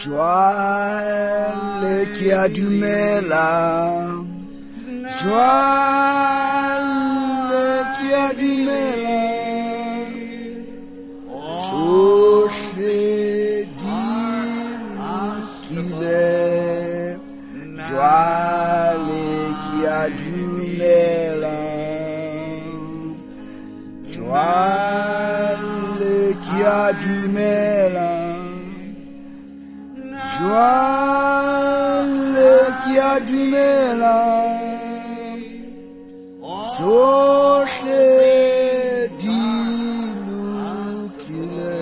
Jwale ke a dumela, jwale ke a dumela, tsohle di lokile, jwale ke a dumela, jwale ke a dumela, jwale ke a dumela, tsohle di lokile,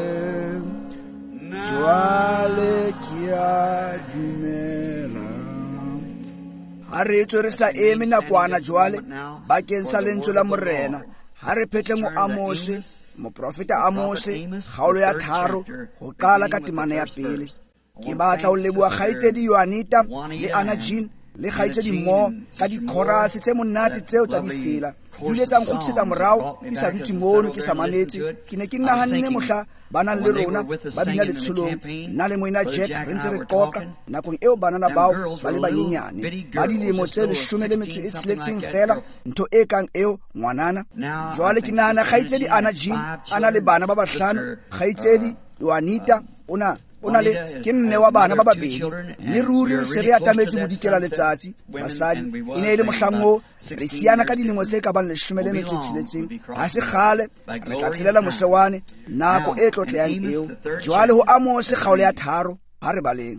jwale ke a dumela. Ha re tswe re sa eme nakwana jwale bakeng sa lentswe la morena, ha re phetle mo Amose, moprofeta Amose, kgaolo ya 3 ho qala ka temana ya 1. Ke batla ho leboha kgaitsedi Yoanita le Anagin le kgaitsedi mo ka dikhorase tse monate tseo tsa difela. Di ile tsa nkgutlisetsa morao ke sa dutse mono ke sa manetse. Ke ne ke nahanne mohla bana le rona ba bina letsholong, nna le moina Jack re ntse re qoqa nakong eo banana bao ba le banyenyane ba dilemo tse 16 fela, ntho e kang eo ngwanana. Jwale ke nahana kgaitsedi Anagin ana le bana ba 5, kgaitsedi Yoanita o na le ke mme wa bana ba 2, mme ruri re se re atametse bodikela letsatsi basadi. E ne e le mohlango re siana ka dilemo tse ka bang 16, ha se kgale re tla tshelela mosewane nako e tlotleyang eo. Jwale ho Amose kgaolo ya 3 ha re baleng.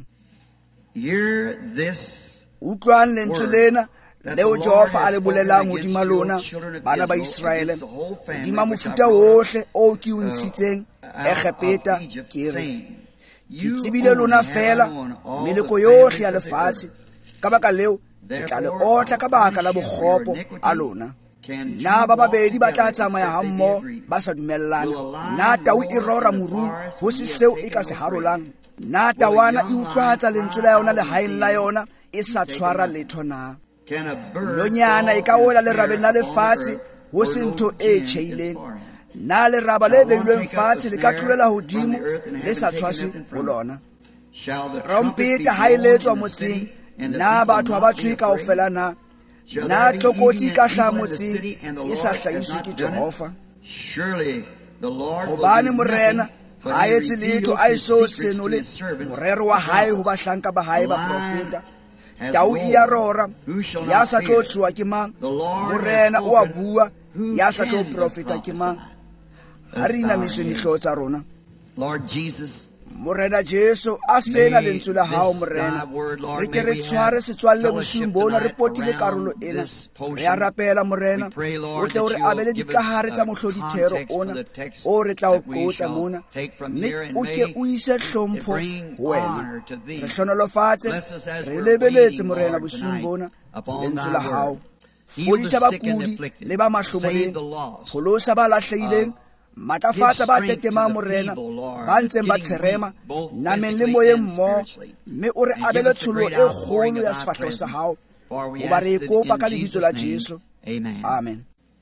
Utlwang lentswe lena leo Jehova a le bolelang hodima lona bana ba Israele, hodima mofuta wohle o ke o ntshitseng Egepeta, ke re ke tsebile lona fela meleko yohle ya lefatshe, ka baka leo ke tla le otla ka baka la bokgopo a lona. Na ba babedi ba tla tsamaya hammoho ba sa dumellana? Na tau e rora morung ho se seo e ka se harolang? Na tawana e utlwahatsa lentswe la yona lehaeng la yona e sa tshwara letho na? Nonyana e ka wela lerabeng la lefatshe ho se ntho e tjheileng? Na leraba le beilweng fatshe le ka tlolela hodimo le sa tshwase ho lona? Trompeta ha e letswa motseng, na batho ha ba tshwe kaofela na? Na tlokotsi ka hlaha motseng e sa hlahiswe ke Jehova? Hobane morena ha etse letho a eso senole morero wa hae ho bahlanka ba hae ba profeta. Tau ya rora, ya sa tlo tswa ke mang? Morena o a bua, ya sa tlo profeta ke mang? Ha re inamise dihloho tsa rona. Morena Jesu a sena lentswe la hao morena, re ke re tshware setswalle bosiung bona re potile karolo ena. Re a rapela morena o tle o re abele dikahare tsa mohlodithero ona o re tla o qotsa mona, mme o ke o ise hlompho ho wena. Re hlonolofatse re lebeletse morena bosiung bona lentswe la hao. Fodisa bakudi le ba mahlomoleng, pholosa ba lahlehileng, matlafatsa ba tetemang morena ba ntseng ba tsherema nameng le moyeng mmoho, mme o re abele tsholo e kgolo ya sefahleho sa hao. O ba re kopa ka lebitso la Jesu, amen.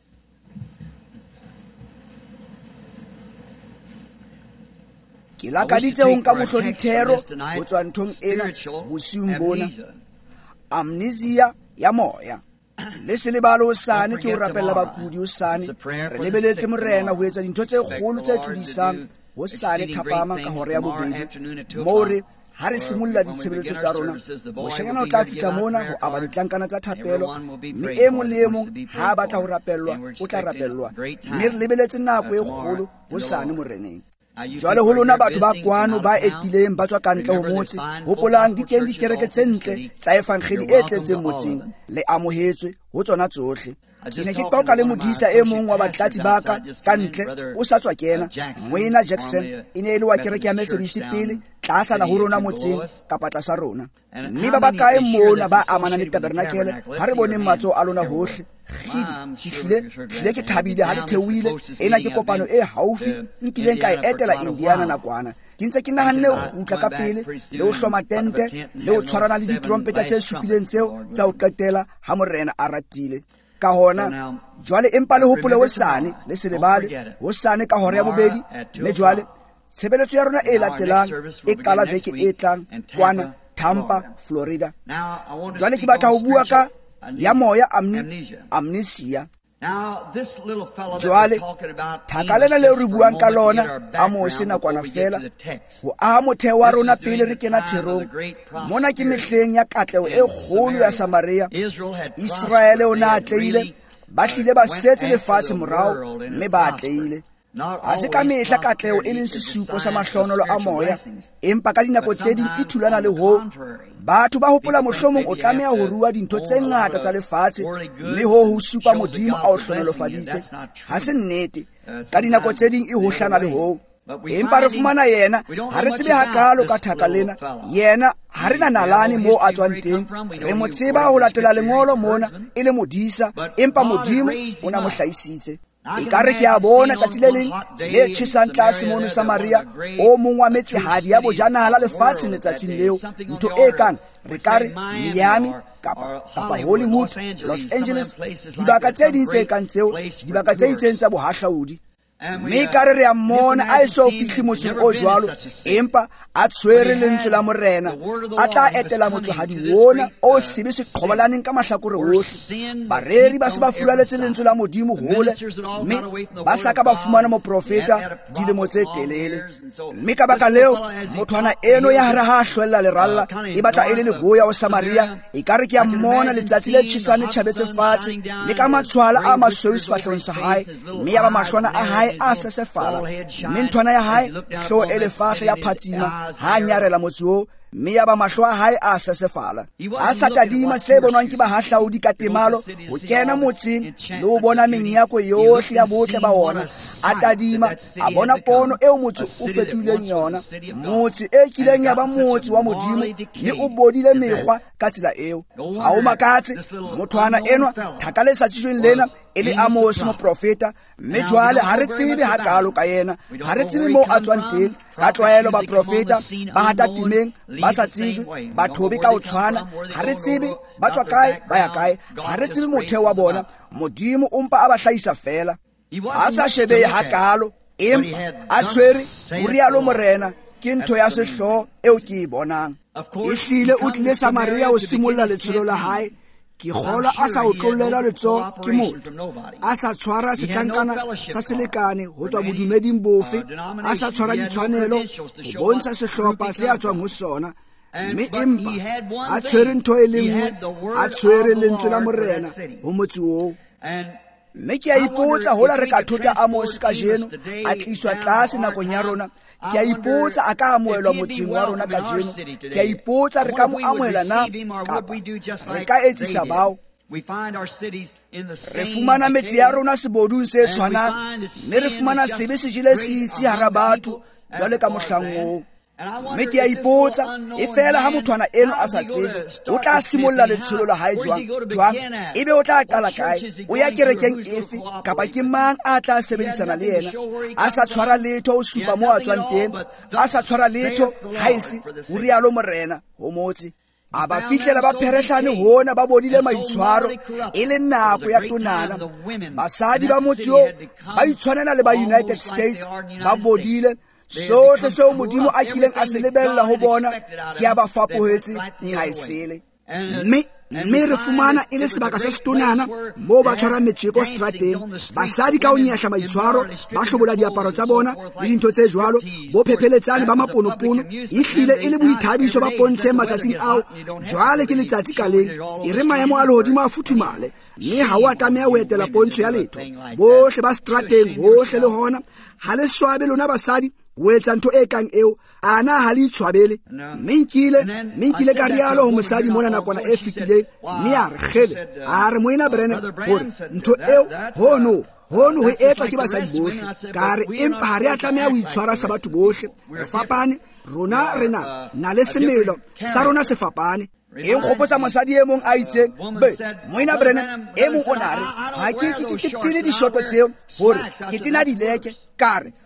Ke lakaditse ho nka mohlodithero ho tswa nthong ena bosiung bona, amnesia ya moya. Le selebalo hosane ke ho rapella bakudi hosane. Re lebeletse morena ho etsa dintho tse kgolo tse tlodisang hosane thapama ka hora ya 2, moo re ha re simolla ditshebeletso tsa rona. Moshanyana o tla fihla mona ho aba ditlankana tsa thapelo, mme e mong le e mong ha batla ho rapellwa o tla rapellwa, mme re lebeletse nako e kgolo hosane moreneng. Jwale ho lona batho ba kwano ba etileng ba tswa kantle ho motse, hopolang di teng dikereke tse ntle tsa efangeli e tletseng motseng, le amohetswe ho tsona tsohle. Ke ne ke qoqa le modisa e mong wa batlatsi ba ka ntle o sa tswa kena, Moina Jackson. E ne e le wa kereke ya Methodist pele tlasana ho rona motseng kapa tlasa rona, mme ba bakae mona ba amanang le tabernakele ha re boneng matsoho a lona hohle. Hlile ke thabile ha le theohile. Ena ke kopano e haufi nkileng ka e etela Indiana nakwana. Ke ntse ke nahanne ho kgutla ka pele le ho hloma tente le ho tshwarana le ditrompeta tse supileng tseo tsa ho qetela ha morena a ratile. Ka hona jwale empa le hopole hosane le selebale hosane ka hora ya 2, mme jwale tshebeletso ya rona e latelang e qala veke e tlang kwana Tampa, Florida. Jwale ke batla ho bua ka ya moya amnesia. Jwale thaka lena leo re buang ka lona a mose nakwana fela ho aha motheo wa rona pele re kena therong. Mona ke mehleng ya katlego e kgolo ya Samaria. Israele o na atleile, ba hlile ba setse lefatshe morao mme ba atleile. A se ka mehla katlego e leng sesupo sa mahlonolo a moya, empa ka dinako tse ding e thulana le ho batho ba hopola mohlomong o tlameha ho rua dintho tse ngata tsa lefatshe mme ho supa modimo a o hlonolofaditse. Ha se nnete, ka dinako tse ding e hohlana le ho. Empa re fumana yena, ha re tsebe hakalo ka thaka lena. Yena ha re na nalane moo a tswang teng. Re mo tseba ho latela lengolo mona e le modisa, empa modimo o na mo hlahisitse. E ka re ke a bona tsatsi le leng le tjhesang tlase mono Samaria, o mong wa metsehadi ya bojanala lefatshe letsatsing leo, ntho e kang re ka re Miami kapa Hollywood, Los Angeles, dibaka tse ding tse kang tseo, dibaka tse itseng tsa bohahlaudi. Mme ka re re a mmona a eso fihle motseng o jwalo, empa a tshwere lentswe la morena, a tla etela motsohadi wona o sebe seqhobalaneng ka mahlakore ohle. Bareri ba se ba fulaletse lentswe la modimo hole, mme ba sa ka ba fumana moprofeta dilemo tse telele. Mme ka baka leo mothwana eno ya hara ha hlwella leralla e batla e le leboya o Samaria, e ka re ke a mmona letsatsi le tjhesane tjhabetse fatshe le ka matshwala a masweu sefahlong sa hae, mme ya ba mahlwana a hae a sesefala, mme nthwana ya hae hloho e lefatshe ya phatsima ha nyarela motse oo, mme ya ba mahlo a hae a sesefala. A sa tadima se bonwang ke bahahlaudi ka temalo ho kena motseng le ho bona menyako yohle ya botle ba ona. A tadima a bona pono eo motse o fetuleng yona, motse e kileng ya ba motse wa modimo, mme o bodile mekgwa ka tsela eo. Ha o makatse mothwana enwa thaka le sa tshitsweng lena e le Amos moprofeta, mme jwale ha re tsebe hakalo ka yena, ha re tsebe moo a tswang teng. Ka tlwaelo ba profeta ba hata timeng, ba sa tsejwe, ba thobe ka ho tshwana, ha re tsebe ba tswa kae ba ya kae, ha re tsebe motheo wa bona. Modimo o mpa a ba hlahisa fela, a sa shebehe hakalo, empa a tshwere ho rialo morena. Ke ntho ya sehloho eo ke e bonang. Ehlile o tlile Samaria ho simolla letsholo la hae. Ke kgola a sa otlollela letsoho ke motho, a sa tshwara setlankana sa selekane ho tswa bodumeding bofe, a sa tshwara ditshwanelo ho bontsha sehlopha se a tswang ho sona, mme empa a tshwere ntho e le nngwe, a tshwere lentswe la morena ho motse oo. Mme ke a ipotsa hola re ka thota Amos ka jeno a tliswa tlase nakong ya rona. Ke a ipotsa a ka amohelwa motseng wa rona ka jeno. Ke a ipotsa re ka mo amohela na kapa re ka etsisa bao. Re fumana metsi ya rona sebodung se tshwanang, mme re fumana sebe se jele sitsi hara batho jwale ka mohlang oo. Mme ke a ipotsa e fela ha mothwana eno a sa tsejwe, o tla simolla letsholo la hae jwang, ebe o tla qala kae, o ya kerekeng efe, kapa ke mang a tla sebedisana le yena. A sa tshwara letho ho supa moo a tswang teng, a sa tshwara letho haese ho rialo morena ho motse. A ba fihlela ba pherehlane hona ba bodile maitshwaro e le nako ya tonana. Basadi ba motse oo ba itshwanela le ba United States ba bodile. Sohle seo modimo a kileng a se lebella ho bona ke a ba fapohetse ngaesele. Mme re fumana e le sebaka se setonana moo ba tshwara metjeko strateng, basadi ka ho nyehla maitshwaro, ba hlobola diaparo tsa bona le dintho tse jwalo, bo phepheletsane ba maponopono. Ehlile e le boithabiso ba pontsheng matsatsing ao. Jwale ke letsatsi ka leng, e re maemo a lehodimo a futhumale, mme ha o a tlameha ho etela pontsho ya letho. Bohle ba strateng hohle le hona, ha le swabe lona basadi o etsa ntho e kang eo, ana ha le itshwabele. Minkile ka rialo ho mosadi mona nakwana e fetileng, mme a re kgele, a re moena Brennan hore ntho eo hono ho etswa ke basadi bohle, ka re empa ha re a tlameha ho itshwara sa batho bohle. Re fapane, rona re na le semelo sa rona se fapane. E nkgopotsa mosadi e mong a itseng, moena Brennan e mong o nare ha ke tene dishoto tseo hore ke tena dileke, ka re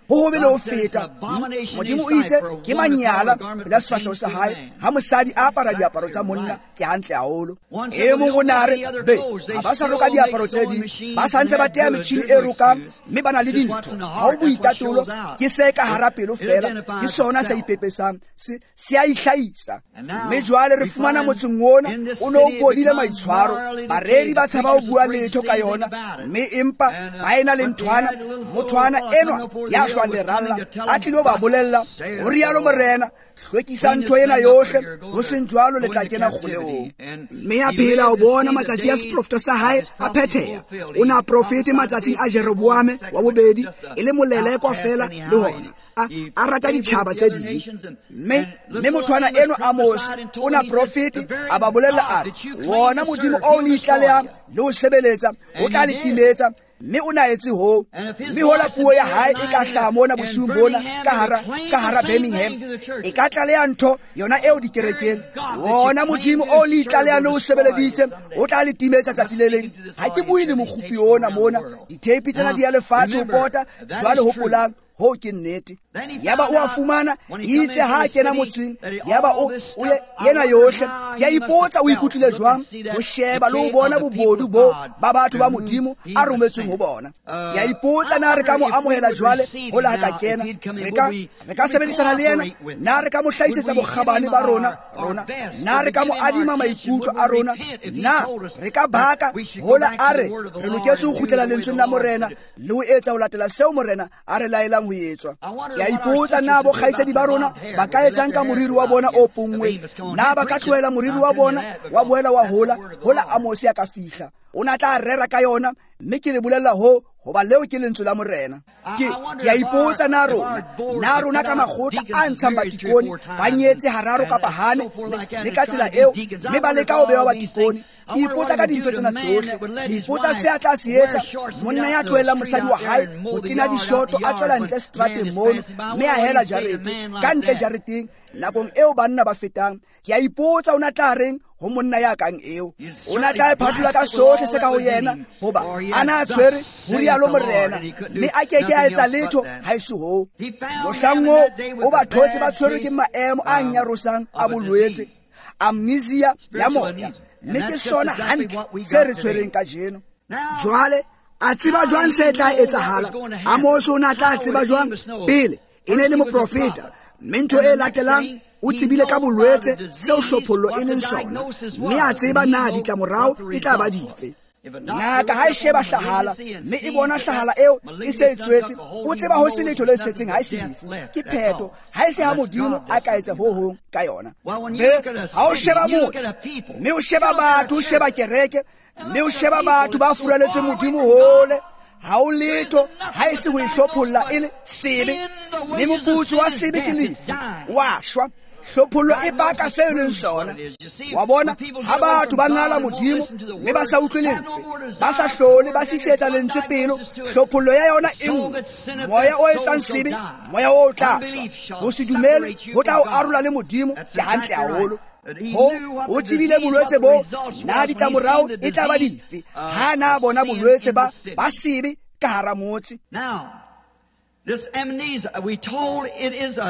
ho be le ho feta. Modimo o itse ke manyala pela sefahleho sa hae ha mosadi a apara diaparo tsa monna ke hantle haholo. E mong o nare be ha ba sa roka diaparo tse ding, ba santse ba tea metjhini e rokang, mme ba na le dintho. Ha o boitatolo ke se ka hara pelo fela, ke sona sa ipepesang, se a ihlahisa. Mme jwale re fumana motseng ona o ne o bodile maitshwaro, baredi ba tshaba ho bua letho ka yona, mme empa ba ena le nthwana, mothwana enwa ya hlwang leralla a tlilo ba bolella ho rialo morena, hlwekisa ntho ena yohle, ho seng jwalo le tla kena kgoleong. Mme a phela o bona matsatsi a seprofeta sa hae a phetheha. O na profete matsatsing a Jeroboame wa bobedi, e le molelekwa fela le hona a rata ditjhaba tse ding. Mme mothwana eno Amos o na profete a ba bolella a re, wona Modimo o le itlaleang le ho sebeletsa o tla le timetsa, mme o na etse ho, mme hola puo ya hae e ka hlaha mona bosiung bona ka hara Birmingham, e ka tlaleha ntho yona eo dikerekeng. Wona Modimo o le itlaleha le ho sebeleditse o tla le timetsa tsatsi le leng. Ha ke bue le mokgopi ona mona, diteipi tsena di ya lefatshe ho pota, jwale hopolang ho ke nnete. Yaba o a fumana itse ha kena motseng, yaba o yena yohle ya ipotsa o ikutlile jwang ho sheba le ho bona bobodu bo ba batho ba Modimo a rometsweng ho bona. Ya ipotsa na re ka mo amohela jwale ho la ka kena, re ka sebedisana le yena, na re ka mo hlahisetsa bokgabane ba rona, na re ka mo adima maikutlo a rona, na re ka baka hola a re loketse ho kgutlela lentsweng la morena le ho etsa ho latela seo morena a re laelang ho etswa. Ya ipotsa na bo kgaitsedi ba rona ba ka etsang ka moriri wa bona o pongwe, na ba ka tlohela moriri wa bona wa boela wa hola Amos ya ka fihla. O na tla rera ka yona, mme ke le bolella hoba leo ke lentswe la morena. Ke ya ipotsa na rona ka makgotla a ntshang batikoni ba nyetse hararo kapa hane le ka tsela eo, mme ba leka ho bewa batikoni. Ke ipotsa ka dintho tsena tsohle, ke ipotsa se a tla se etsa monna ya tlohela mosadi wa hae ho tina dishoto a tswela ntle strateng mono, mme a hela jarete ka ntle jareteng nakong eo banna ba fetang. Ke a ipotsa o na tla reng ho monna ya kang eo. O na tla iphatula ka sohle se ka ho yena, hoba ana a tshwere ho rialo morena, mme a keke a etsa letho ha e se ho. Mohlang o ba thotse ba tshwerwe ke maemo a nyarosang a bolwetse, amnesia ya moya, mme ke sona hantle se re tshwereng ka jeno. Jwale a tseba jwang se tla etsahala? Amos o na tla tseba jwang pele e ne le moprofeta, mme ntho e latelang o tsebile ka bolwetse seo hlophollo e leng sona, mme a tseba na ditlamorao e tla ba dife. Ngaka ha e sheba hlahala, mme e bona hlahala eo e se etswetse, o tseba ho se letho le setseng ha e se difu, ke pheto ha e se ha Modimo a ka etsa ho hong ka yona. Ha o sheba motho, mme o sheba batho, o sheba kereke, mme o sheba batho ba furaletse Modimo hole, ha o letho ha e se ho ihlopholla e le sebe, mme moputso wa sebe ke lefu wa shwa. Hlophollo e baka se leng sona. Wa bona ha batho ba ngala Modimo mme ba sa utlwe lentswe, ba sa hlole ba sisetsa lentswe pelo, hlophollo ya yona e nngwe. Moya o etsang sebe, moya o tla ho se dumele ho tla o arola le Modimo ke hantle haholo. O tsebile bolwetse bo, na ditlamorao e tla ba dife ha na bona bolwetse ba sebe ka hara motse. Now, this amnesia, we told it is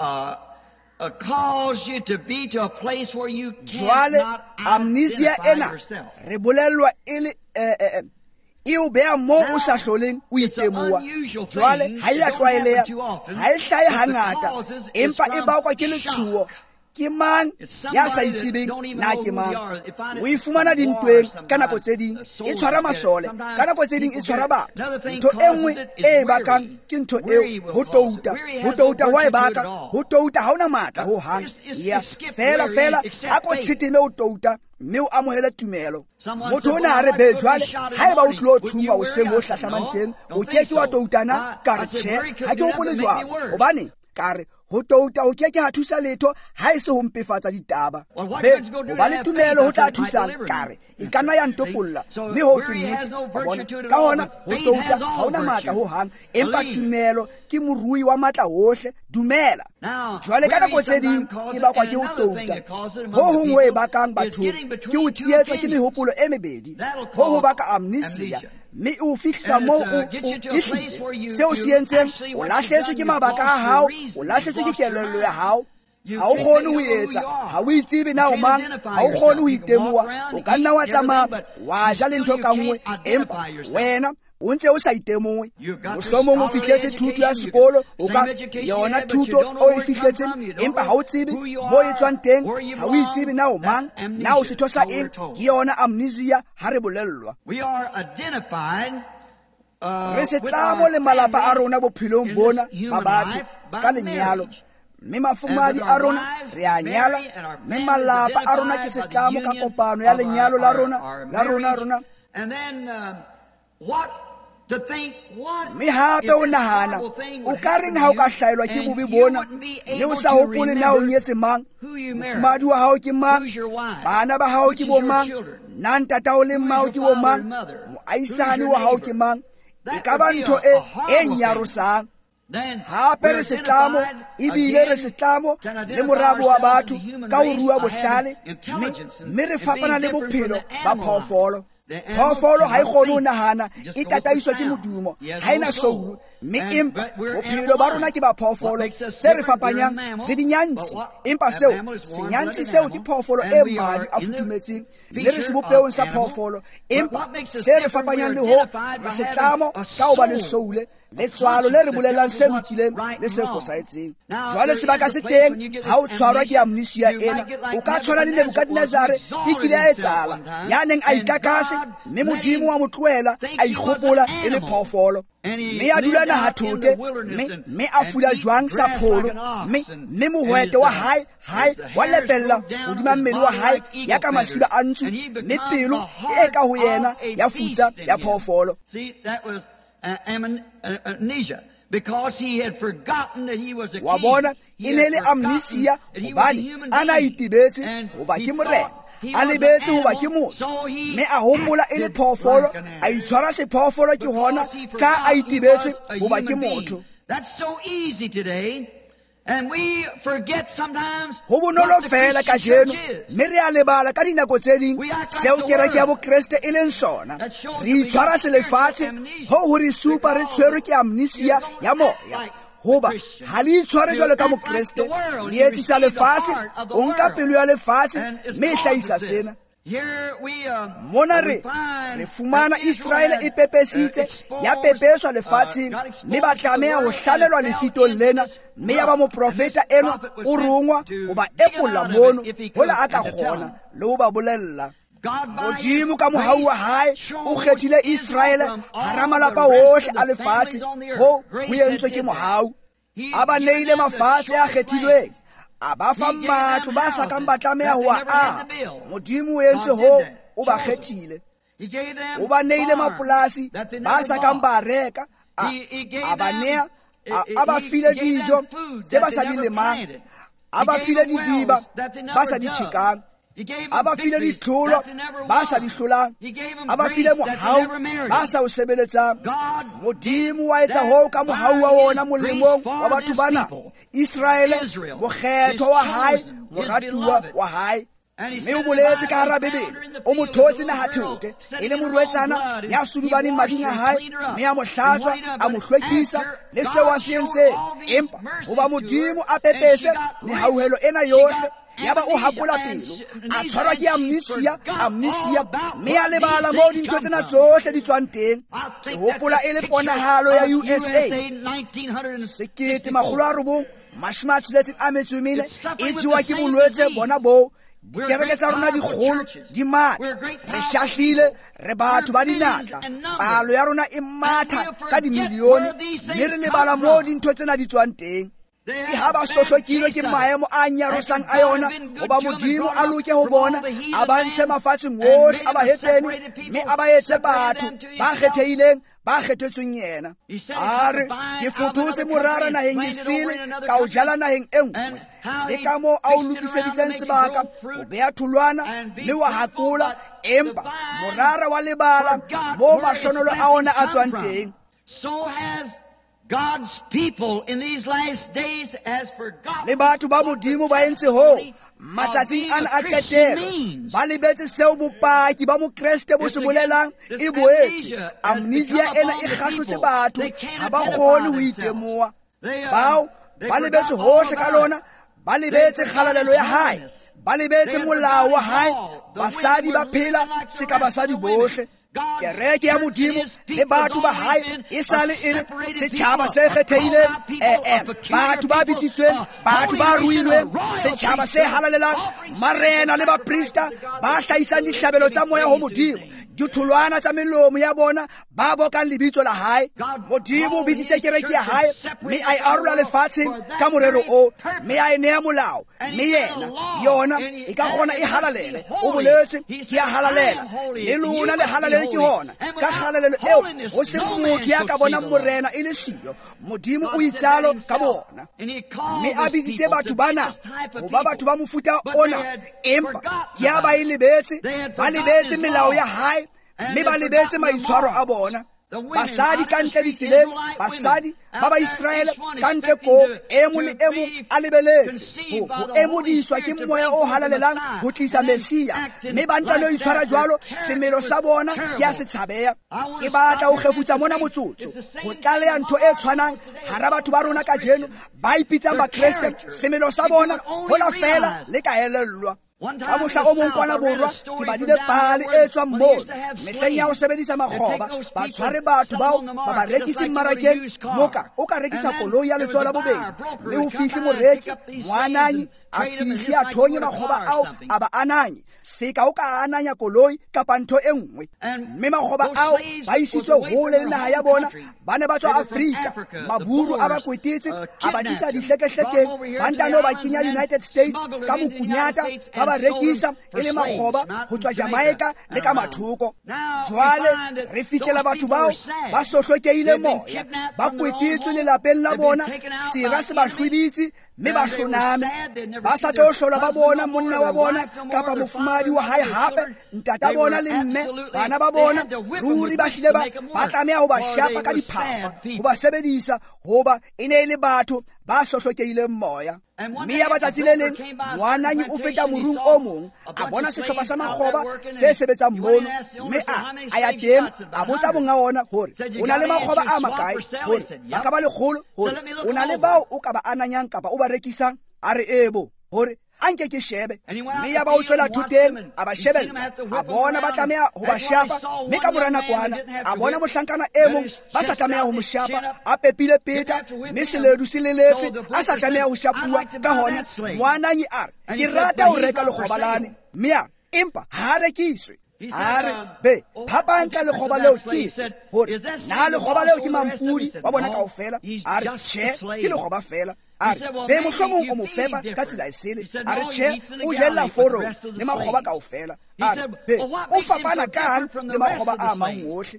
cause you to be to a place where you cannot identify yourself. Re bolellwa ele e o bea mo o sa hloleng o itemoa. Jwale ha ya tlwaeleha, ha e hlahe hangata, empa e bakwa ke letshuo. Ke mang ya sa itsebeng na ke mang? O ifumana dintweng ka nako tse ding e tshwara masole, ka nako tse ding e tshwara batho. Ntho e nngwe e bakang ke ntho eo, ho touta wa e baka, ho touta ha ona matla ho hang. Ya fela a ko tshitime o touta, mme o amohela tumelo. Motho o na a re be jwale ha eba o tlo thungwa o se mo hlahlamang teng, o keke wa toutana ka re tjhe, ha ke hopole jwalo, hobane ka re ho touta o keke ha thusa letho ha e se ho mpefatsa ditaba. Ho ba le tumelo ho tla thusang, kare e ka nna ya ntopolla, mme ho ke nnete. Ka hona ho touta ha ona matla ho hang, empa tumelo ke morui wa matla hohle. Dumela. Jwale ka nako tse ding e bakwa ke ho touta, ho hongwe e bakang bathong ke ho tsietswa ke mehopolo e mebedi, ho baka amnesia, mme o fihlisa mo o ihlile seo se entseng o lahletswe ke mabaka a hao o lahletswe ke kelello ya hao ha o kgone ho etsa ha o itsebe na o mang ha o kgone ho itemoa o ka nna wa tsamaya wa ja le ntho ka nngwe empa wena o ntse o sa itemoe mohlomong o fihletse thuto ya sekolo o ka yona thuto o e fihletseng empa ha o tsebe mo e tswang teng ha o itsebe na o mang na o setho sa eng ke yona amnesia ha re bolellwa re se tlamo le malapa a rona bophelong bona ba batho ka lenyalo mme mafumadi a rona re a nyala mme malapa a rona ke setlamo ka kopano ya lenyalo la rona mme hape o nahana o ka reng ha o ka hlaelwa ke bobe bona le o sa hopole na o nyetse mang mofumadi wa hao ke mang bana ba hao ke bo mang na ntata o le mmao ke bo mang moahisane wa hao ke mang e ka ba ntho e nyarosang hape re setlamo ebile re setlamo le morabo wa batho ka ho rua bohlale mme re fapana le bophelo ba phoofolo phoofolo ha e kgone ho nahana e tataiswa ke modumo ha ena soulu mme empa bophelo ba rona ke ba phoofolo se re fapanyang le dinyantsi empa seo senyantsi seo ke phoofolo e madi a futumetseng le re sebopeong sa phoofolo empa se re fapanyang le ho re setlamo ka ho ba le soule letswalo le re bolelang se lokileng le se fosahetseng jwale sebaka se teng ha o tshwarwa ke amnesia ena o ka tshwana le Nebukadnezare e kile a etsala ya neng a ikakase mme modimo wa mo tlohela a ikgopola e le phoofolo mme a dula naha thote mme a fula jwang sa pholo mme mohwete wa hae wa lepella hodima mmele wa hae ya ka masiba a ntsho mme pelo e ka ho yena ya futsa ya phoofolo because he had forgotten that he was a king. Wa bona e ne le amnesia hobane ana itibetse hoba ke morena a lebetse hoba ke motho mme a homola e le phoofolo a itshwara se phoofolo ke hona ka a itibetse hoba ke motho. That's so easy today. And we forget sometimes ho bonolo fela ka jeno mme re a lebala ka dinako tse ding seo kereke ya bokreste e leng sona re itshwara se lefatshe ho re supa re tshwerwe ke amnesia ya moya hoba ha le itshware jwalo ka mokreste le etsisa lefatshe o nka pelo ya lefatshe mme hlahisa sena. Mona re fumana Israel e pepesitse ya pepeswa lefatsheng mme ba tlameha ho hlalelwa lefitong lena mme ya ba moprofeta eno o rongwa hoba epolla mono hola a ka kgona le ho ba bolella modimo ka mohau wa hae o kgethile Israel hara malapa ohle a lefatshe ho entswe ke mohau a ba neile mafatshe a kgethilweng a ba fa matlo ba sa kang ba tlameha ho a modimo o entse ho o ba kgethile o ba neile mapolasi ba sa kang ba reka a ba nea a ba file dijo tse ba sa di lemang a ba file didiba ba sa di tjhekang a ba file ditlholo ba sa di hlolang a ba file mohau ba sa o sebeletsang modimo wa etsa ho ka mohau wa wona molemong wa batho bana Israel bokgetho wa hae moratuwa wa hae mme o boletse ka hara Bebele o mo thotse naha thote e le morwetsana ya sudubaneng mading a hae mme a mo hlatsa a mo hlwekisa le seo a se entseng empa hoba modimo a pepese mehauhelo ena yohle yaba o hakola pelo a tshwarwa ke amnesia mme a lebala mo dintho tsena tsohle di tswang teng ke hopola e le ponahalo ya USA 1964 e jiwa ke bolwetse bona bo dikereke tsa rona dikgolo di matha re shahlile re batho ba dinatla palo ya rona e matha ka dimilione mme re lebala mo dintho tsena di tswang teng ke ha ba sohlokilwe ke maemo a nyarosang a yona hoba modimo a loke ho bona a ba ntshe mafatsheng ohle a ba heteni mme a ba etse batho ba kgethehileng ba kgethetsweng yena a re ke futhutse morara naheng e sele ka o jala naheng e nngwe le ka moo a o lokiseditseng sebaka o beha tholwana le wa hakola empa morara wa lebala moo mahlonolo a ona a tswang teng. God's people in these last days has forgotten. Le batho ba modimo ba entse ho matsatsing ana a qetelo ba lebetse seo bopaki ba mokreste bo se bolelang e boetse amnesia ena e kgahlotse batho ha ba kgone ho itemoa bao ba lebetse hohle ka lona ba lebetse kgalalelo ya hae ba lebetse molao wa hae basadi ba phela seka basadi bohle kereke ya modimo le batho ba hae e sale e le setjhaba se kgethehileng batho ba bitsitsweng batho ba ruilweng setjhaba se halalelang marena le baprista ba hlahisang dihlabelo tsa moya ho modimo ditholwana tsa melomo ya bona ba bokang lebitso la hae modimo o bitsitse kereke ya hae mme a e arola lefatsheng ka morero o mme a e neya molao mme yena yona e ka kgona e halalele o boletse ke ya halalela le lona le halalele ke hona ka kgalalelo eo ho se motho ya ka bonang morena e le siyo modimo o itsalo ka bona mme a bitsitse batho bana ho ba batho ba mofuta ona empa ke ya ba e lebetse melao ya hae mme ba lebetse maitshwaro a bona basadi ka ntle ditseleng basadi ba Baisraele ka ntle ko e mong le e mong a lebeletse ho emodiswa ke moya o halalelang ho tlisa Mesia mme ba ntano itshwara jwalo semelo sa bona ke ya se tshabeha ke batla ho kgefutsa mona motsotso ho tlaleha ntho e tshwanang hara batho ba rona ka jeno ba ipitsang ba Kriste semelo sa bona ho la fela le ka elellwa ka mohla o mong kwana borwa ke badile pale e tswang mona mehleng ya ho sebedisa makgoba ba tshware batho bao ba ba rekisi mmarakeng moka o ka rekisa koloi ya letsoho la bobedi mme ho fihle moreki moananyi a fihle a thonye makgoba ao a ba ananye seka o ka ananya koloi kapa ntho e nngwe mme makgoba ao ba isitswe hole le naha ya bona ba ne ba tswa Afrika maburu a ba kwetetse a ba tlisa dihlekehlekeng ba ntano ba kenya United States ka mokunyata ba ba rekisa e le makgoba ho tswa Jamaica le ka mathoko jwale re fihlela batho bao ba sohlokehile moya ba kwetetswe lelapeng la bona sera se ba hlwibitse mme ba hloname ba sa tlo hlola ba bona monna wa bona kapa mofumadi wa hae hape ntata bona le mme bana ba bona ruri ba hlile ba tlameha ho ba shapa ka diphafa ho ba sebedisa hoba e ne le batho ba sohlokehile moya mme ya batsatsi le leng moananyi o feta morung o mong a bona sehlopha sa makgoba se sebetsang mono mme a ya teng a botsa monga ona hore o na le makgoba a makae hore ba ka ba lekgolo hore o na le bao o ka ba ananyang kapa o ba rekisang a re ebo hore anke ke shebe mme ya ba o tswela thuteng a ba shebella a bona ba tlameha ho ba shapa mme ka mora nakwana a bona mohlankana e mong ba sa tlameha ho mo shapa a pepile peta mme seledu se leletse a sa tlameha ho shapuwa ka hona moananyi a re ke rata ho reka lekgobalane mme a empa ha rekiswe a re be phapang ka lekgoba leo ke hore na lekgoba leo ke mampudi wa bona kaofela a re tjhe ke lekgoba fela a re be mohlomong o mo fepa ka tsela e sele a re tjhe o jella foro le makgoba kaofela a re be o fapana kang le makgoba a mang ohle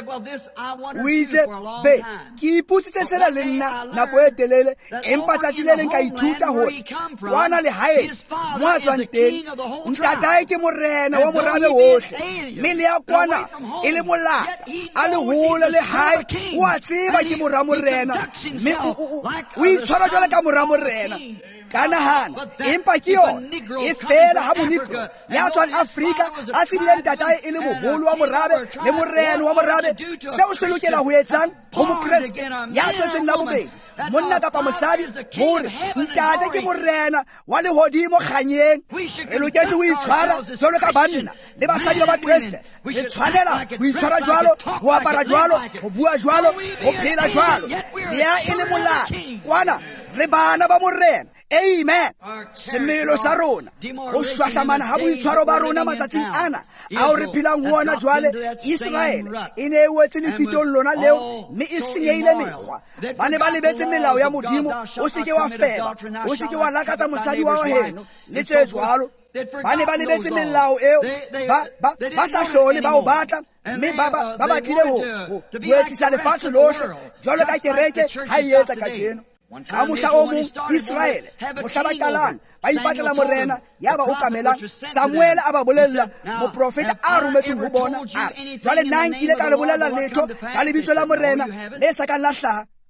o itse be ke iputsitse sela le nna nako e telele empa tsatsi le leng ka ithuta hore kwana le hae mo a tswang teng ntatae ke morena wa morabe ohle mme le ya kwana e le molata a le hole le hae o a tseba ke moramorena mme o itshwara jwale ka moramorena ka nahana empa ke yona e fela ha moniko ya tswang Afrika a tsebile ntatae e le moholo wa morabe le morena wa morabe seo se lokela ho etsang ho mokreste ya tswetseng la bobedi monna kapa mosadi hore ntate ke morena wa lehodimo kganyeng re loketse ho itshwara jwalo ka banna le basadi ba Kriste re tshwanela ho itshwara jwalo ho apara jwalo ho bua jwalo ho phela jwalo ya e le molao kwana re bana ba morena amen semelo sa rona ho shwahlamana ha boitshwaro ba rona matsatsing ana ao re phelang wona jwale Israel e ne e wetse lefitong lona leo mme e senyehile mekgwa ba ne ba lebetse melao ya modimo o seke wa feba o seke wa lakatsa mosadi wa heno le tse jwalo ba ne ba lebetse melao eo ba sa hlole ba o batla mme ba batlile ho etsisa lefatshe lohle jwalo ka kereke ha e etsa ka jeno ka mohla o mong Israele mohla ba qalang ba ipatlela morena ya ba o kamelang Samuel a ba bolella moprofeta a rometseng ho bona a re jwale nna nkile ka le bolella letho ka lebitso la morena le sa ka lahla ba re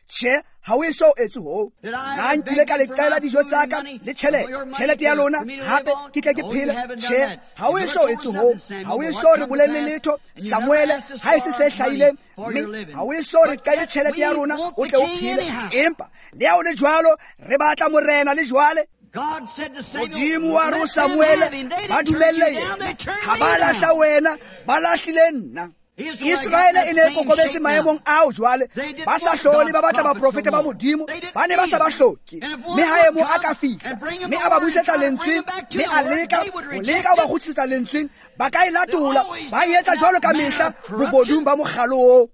Che, how is so it's ho? Nine Kilekala di Jotaka, the Chelet Alona, Happy, Kikaki Che, how is so it's ho? How is so the Bulelito, Samuel, Haisi Shaile, how is so it Kaya Chelet Alona, Uto Pila, Impa, Leo de Jualo, Rebata Morena, Lijuale. God said the same. Odimu Samuel, Badulele, Habala Sawena, Balashilen. Israel ine kokobetsi maemong ao jwale ba sa hlole ba batla ba profeta ba modimo ba ne ba sa ba hloki me haemo a ka fihla me a ba busetsa lentsweng me a leka ba khutsitsa lentsweng ba ka ilatola ba yetsa jwalo ka mehla bobodung ba mogalo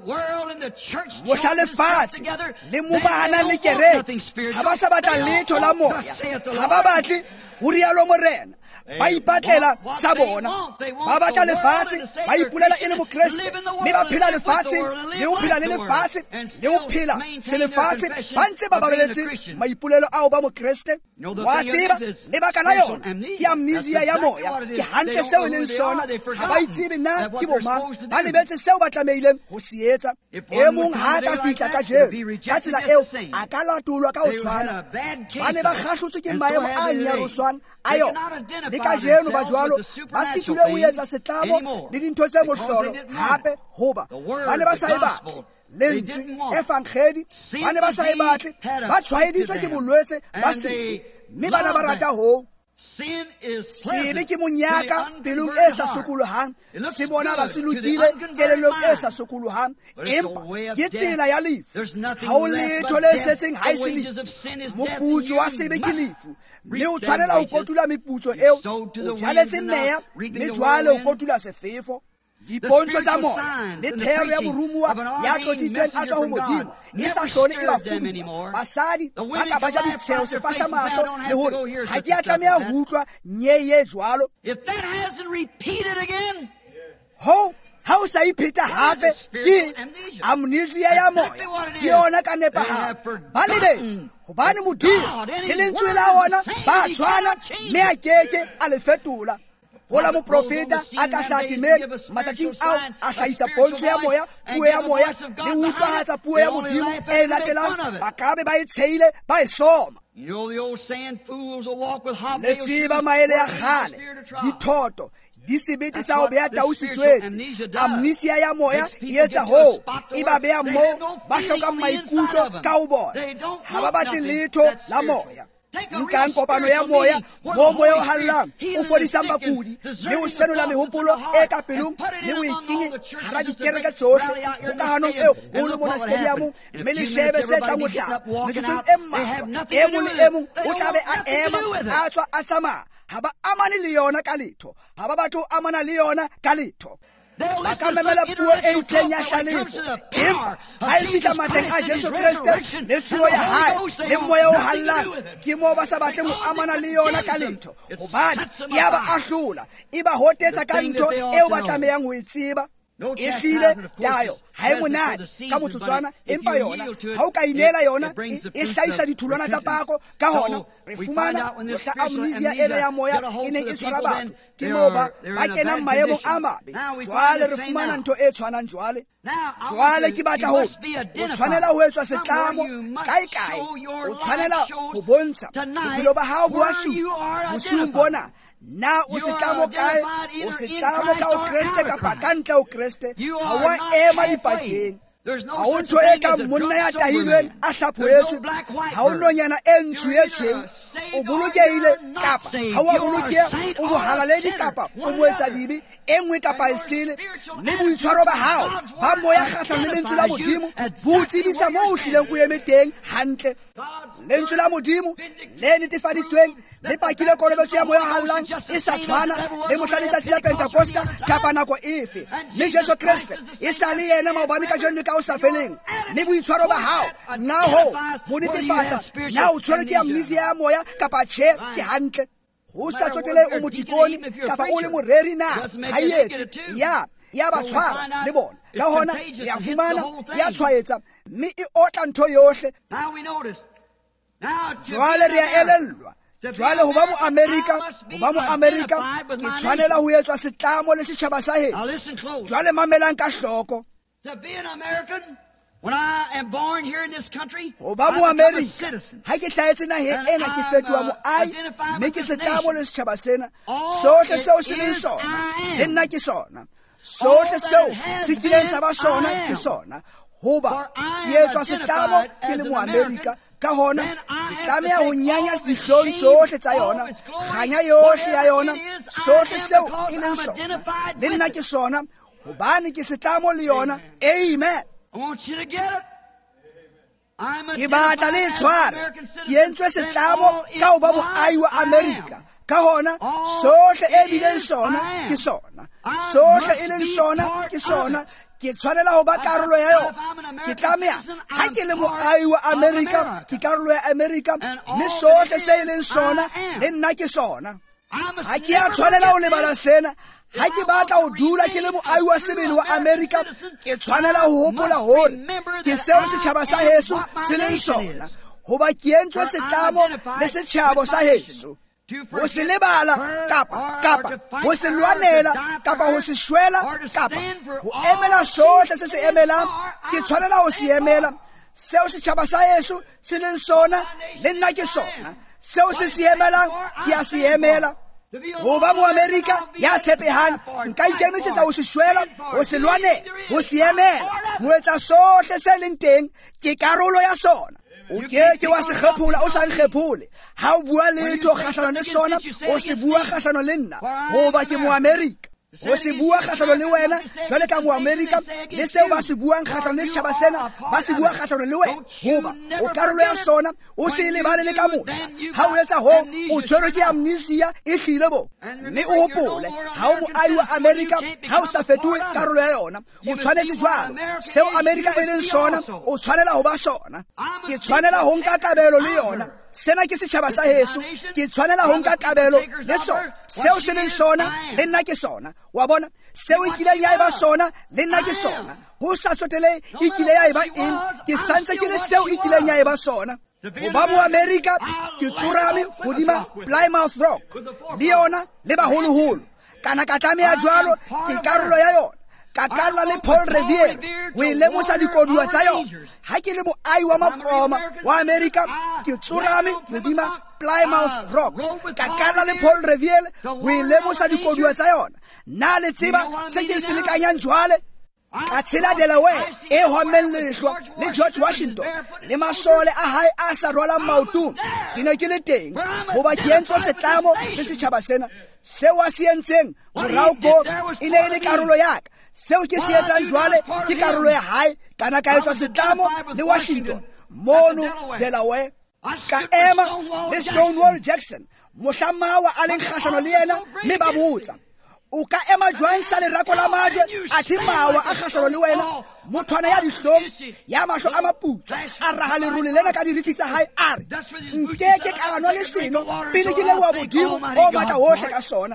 mo lefatshe le mo bana le kereke ha ba sa batla letho la moya ha ba batle ho rialo morena ba ipatlela sa bona ba batla lefatshe ba ipulela e le mokreste me ba phela lefatshe le o phela le lefatshe le o phela se lefatshe ba ntse ba babeletse maipulelo ao ba mokreste wa tseba le baka la yona ke amnesia ya moya ke hantle seo le sona ha ba itsebe na ke bomang ba lebetse seo ba tlameileng ho se etsa e mong ha ka fihla ka jeno ka tsela eo a ka latolwa ka o tshwana ba ne ba kgahlotswe ke maemo a nyaroswang ayo le ka jeno ba jwalo ba situle o etsa setlamo le dintho tse mohlolo hape hoba ba ne ba sa e batle lentswe efangedi ba ne ba sa e batle ba tshwaeditswe ke bolwetse ba se mme bana ba rata ho sebe ke monyaka pelong e sa sokolohang se bonala se lokile kelelong e sa sokolohang empa ke tsela ya lefu ha o letho le setseng ha e se lefu moputso wa sebe ke lefu mme o tshwanela ho kotula meputso eo o jaletse meya le jwale o kotula sefefo dipontsho tsa moya le thero ya borumuwa ya tlotsitsweng a tswa ho modimo e sa hlole e ba fuduwa basadi ba ka ba ja ditsheo sefahla mahlo le hore ha ke a tlameha ho utlwa nyeye jwalo ho ha o sa ipheta hape ke amnesia ya moya ke yona ka nepahalo ba lebetse hobane modimo le lentswe la ona ba tshwana mme a keke a le fetola hola moprofeta a ka hlatimele matsatsing ao a hlahisa pontsho ya moya puo ya moya le utlwahatsa puo ya modimo e latelang ba ka be ba e tshehile ba e soma le tseba maele ya kgale dithoto di sebete sa ho beha tausi tswetse amnesia ya moya e etsa ho e ba beha mo ba hlokang maikutlo ka ho bona ha ba batle letho la moya nkang kopano ya moya mo moya o hallang o fodisang bakudi mme o senola mehopolo e ka pelong le o ikenye hara dikereke tsohle kgokahanong e kgolo mona stadiumong mme le shebe se tla mohlala metsotsong e mmalwa e mong le e mong o tla be a ema a tswa a tsamaya ha ba amane le yona ka letho ha ba batho amana le yona ka letho ba ka memela puo e itseng ya hlalefo empa ha e fihla matleng a Jesu Kriste le tsuo ya hae le moya o hallang ke mo ba sa batle mo amana le yona ka letho hobane ya ba ahlola e ba hotetsa ka ntho eo ba tlamehang ho e tseba e file tayo ha e monate ka motsotswana empa yona ha o ka inela yona e hlahisa ditholwana tsa pako ka hona re fumana sa amnesia ena ya moya e neng e tshwara batho ke moo ba kenang maemong a mabe jwale re fumana ntho e tshwanang jwale ke batla ho o tshwanela ho etswa setlamo kae o tshwanela ho bontsha bophelo ba hao bo a bosung bona na o setlamo kae o setlamo ka o Kriste kapa ka ntle o Kriste ha wa ema dipakeng ha o ntho e ka monna ya tahilweng a hlaphoetswe ha o nonyana e ntsho e tshweu o bolokehile kapa ha wa bolokeha o mohalaledi kapa o mo etsa dibe e nngwe kapa e sele mme boitshwaro ba hao ba moya kgahlano le lentswe la modimo bo tsebisa moo o hlileng o eme teng hantle lentswe la modimo le netefaditsweng le pakile kolobetso ya moya hallang e sa tshwana le mohla letsatsi la Pentekosta kapa nako efe mme Jesu Kriste e sa le yena maobane ka jone ka o sa feleng mme boitshwaro ba hao na ho bo netefatsa na o tshwere ke amnesia ya moya kapa tjhe ke hantle ho sa tsotele o motikoni kapa o le moreri na ha yetse ya ba tshwara le bona ka hona ya fumana ya tshwaetsa mme e otla ntho yohle jwale re a elellwa jwale ho ba mo America ke tshwanela ho etswa setlamo le setjhaba sa heso jwale mamelang ka hloko When I am born here in this country, go ba I mo become a America citizen. ha ke hlahetse naheng ena ke fetoha moahi identified mme with ke this setlamo nation. le setjhaba sena All sohle it seo se leng is, sona I am. le nna ke sona sohle that seo it has se kileng sa ba been, sona I am. ke sona hoba For I ke am etswa setlamo identified ke as le an mo-America American, ka hona then I ke have tlameha to ho take nyanya all of its dihlong shame, tsohle tsa all yona of its glory, kganya yohle ya whatever yona it is, I sohle am seo because e leng I'm sona identified le nna with ke it. sona hobane ke setlamo le yona amen I want you to get it. I'm ke batla le identified as an tshware American ke citizen, entswe then setlamo all it ka ho ba was, moahi wa I America am. ka hona All sohle e it bileng is, sona I am. ke sona I sohle must e leng be sona part ke of sona it. ke tshwanela ho ba karolo ya If I'm yona an ke American tlameha citizen, ha I'm ke le part moahi wa of America America. ke karolo ya America And all mme that sohle it se is, leng sona I am. le nna ke sona I must ha ke ya never tshwanela ho forget lebala this. sena ha If ke I batla want ho to dula ke le remain moahi a wa true sebele wa American America citizen, ke tshwanela ho I hopola must hore remember ke that seo I setjhaba sa am heso what my se leng nation sona is. hoba ke entswe For I'm setlamo identified le setjhabo with sa my nation. heso To ho se forget lebala her kapa or to fight ho se for her, lwanela to die for kapa ho her, se shwela or to kapa stand for ho all emela sohle se se she stands emelang for, ke I tshwanela ho se stand emela for. seo setjhaba sa heso se leng sona le nna ke sona seo se se emelang ke a se emela ho ba mo-America ya tshepehang nka ikemisetsa ho se shwela ho se lwanela ho se emela ho etsa sohle se leng teng ke karolo ya sona o keke wa se kgephola o sa nkgephole ha o bua letho kgahlano le sona o se bua kgahlano le nna hoba ke mo-America ho se bua kgahlano le wena jwale ka mo-America le seo ba se buang kgahlano le setjhaba sena ba se bua kgahlano le wena hoba o karolo ya sona o se e lebale le ka mohla ha o etsa ho o tshwerwe ke amnesia e hlile bo mme o hopole ha o moahi wa America ha o sa fetohe karolo ya yona o tshwanetse jwalo seo America e leng sona o tshwanela ho ba sona ke tshwanela ho nka kabelo le yona sena ke setjhaba sa heso ke tshwanela ho nka kabelo le sona seo se leng sona le nna ke sona wa bona seo e kileng ya eba sona le nna ke sona ho sa tsotele e kile ya eba eng ke santse ke le seo e kileng ya eba sona ho ba mo-America ke tsorame hodima Plymouth Rock le yona le baholoholo kana ka tlameha jwalo ke karolo ya yona ka kalla le Paul Revere ho e lemosa dikoduwa tsa yona ha ke le moahi wa makoma wa America ke tsorame hodima Plymouth Rock ka kalla le Paul Revere ho e lemosa dikoduwa tsa yona na le tseba se ke se lekanyang jwale ka tshela Delaware e hommeng lehlwa le George Washington le masole a hae a sa rwalang maotong ke ne ke le teng hoba ke entswe setlamo le setjhaba sena seo a se entseng morao ko e ne e le karolo yaka seo ke se etsang jwale ke karolo ya hae kana ka etswa setlamo le Washington mono Delaware ka ema le Stonewall Jackson mohlamawa a leng kgahlano le yena mme ba botsa o ka ema jwang sa lerako la majwe a thimawa a kgahlano le wena mothwana ya dihlong ya mahlo a maputswa a raha lerole lena ka dirifi tsa hae a re nkeke ka anwa le seno pele ke leboha modimo o matla hohle ka sona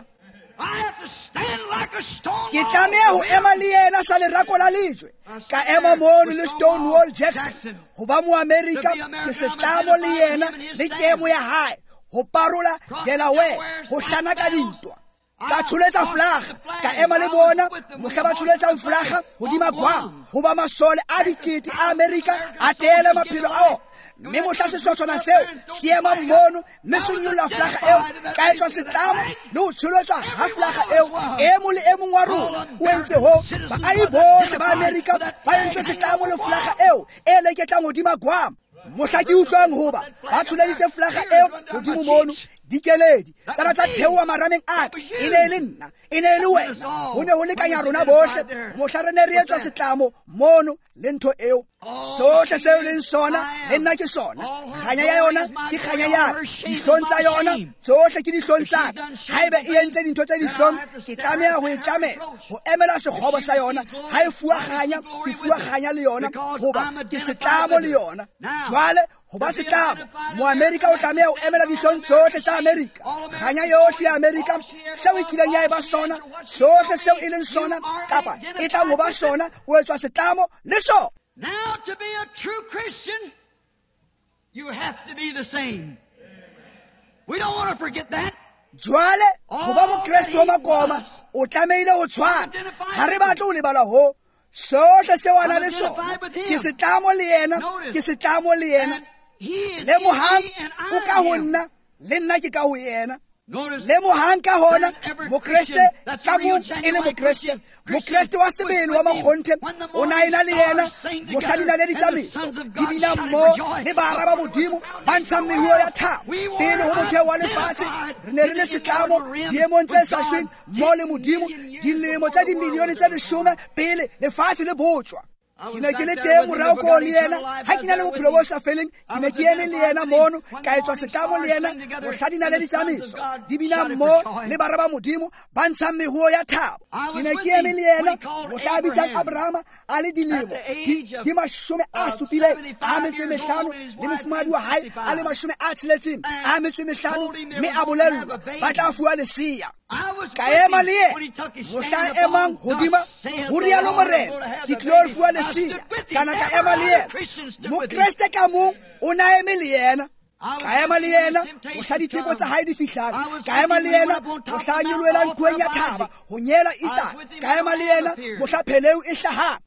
ke tlameha ho ema le yena sa lerako la lejwe ka ema mono le Stonewall Jackson ho ba mo-America ke setlamo le yena le kemo ya hae ho parola Delaware ho hlana ka dintwa ka tshuletsa flaga ka ema le bona mohla ba tsholetsang flaga hodima Guam ho ba masole a dikete a America a teela maphelo ao mme mohla sehlotshwana seo se ema mmono mme se nyolla flaga eo ka etswa setlamo le ho tsholetswa ha flaga eo e mong le e mong wa rona o entse ho baahi bohle ba America ba entswe setlamo le flaga eo e leketlang hodima Guam mohla ke utlwang hoba ba tsholeditse flaga eo hodimo mono dikeledi tsaba tsa theowa marameng aka e ne e le nna e ne e le wena ho ne ho lekanya rona bohle mohla re ne re etswa setlamo mono le ntho eo sohle seo leng sona le nna ke sona kganya ya yona ke kganya yaka dihlong tsa yona tsohle ke dihlong tsaka haeba e entse dintho tse dihlong ke tlameha ho e tlamela ho emela sekgobo sa yona ha e fuwa kganya ke fuwa kganya le yona hoba ke setlamo le yona jwale ho ba setlamo mo-America o tlameha ho emela dihlong tsohle tsa America kganya yohle ya America seo e kileng ya eba sona sohle seo e leng sona kapa e tlang ho ba sona o etswa setlamo le sona. Now, to be a true Christian, you have to be the same. We don't want to forget that. Jwale ho ba mokreste wa makoma o tlameile ho tshwana ha re batle ho lebala ho sohle se wana le sona ke setlamo le yena ke setlamo le yena le mohang o ka ho nna le nna ke ka ho yena le mohang ka hona mokreste ka mo e le mokreste wa sebele wa makgonthe o na ena le yena mohladina le ditsamaiso di bina mmo le bara ba modimo ba ntshang mehuo ya thabo pele ho motheo wa lefatshe re ne re le setlamo diemong tse sa shweng mmo le modimo dilemo tsa dimilione tse 10 pele lefatshe le botswa ke ne ke le teng morao ko le yena ha ke na le bophelo bo sa feleng ke ne ke eme le yena mono ka etswa setlamo le yena mohladina le ditsamaiso di bina mmo le bara ba modimo ba ntshang mehuo ya thabo ke ne ke eme le yena mohla a bitsang Abrahama a le dilemo di 75 le mofumadi wa hae a le 65 mme a bolellwa ba tla fuwa leseya ka ema le ye mohla emang hodima ho rialo morena ke tlo fuwa leseya kana ka ema le ye mokreste ka mong o na eme le yena ka ema le yena mohla diteko tsa hae di fihlang ka ema le yena mohla a nyoloela nkueng ya thaba ho nyela Isaka ka ema le yena mohla pheleu e hlahang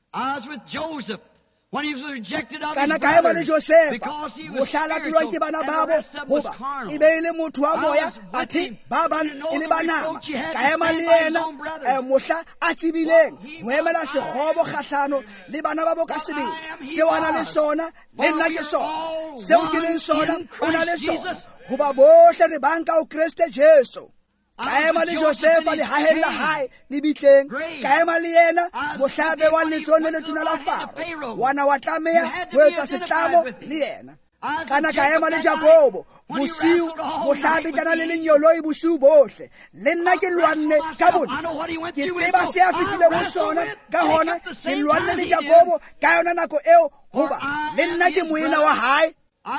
kana ka ema le Josefa mohla a latolwang ke bana babo hoba e be e le motho wa moya athe ba bang e le banama ka ema le yena mohla a tsibileng ho emela sekgobo kgahlano le bana ba bo ka sebele seo a na le sona le nna ke sona seo ke leng sona o na le sona hoba bohle re banka o Kriste Jesu ka ema le Josefa le haheng la hae le bitleng ka ema le yena mohlabe wa letsone le tuna la Faro wana wa tlameha ho etsa setlamo le yena kana ka ema le Jakobo bosiu mohlabe tana le lenyoloi bosiu bohle le nna ke lwanne ka bona ke tseba se a fitile ho sona ka hona ke lwanne le Jakobo ka yona nako eo hoba le nna ke moena wa hae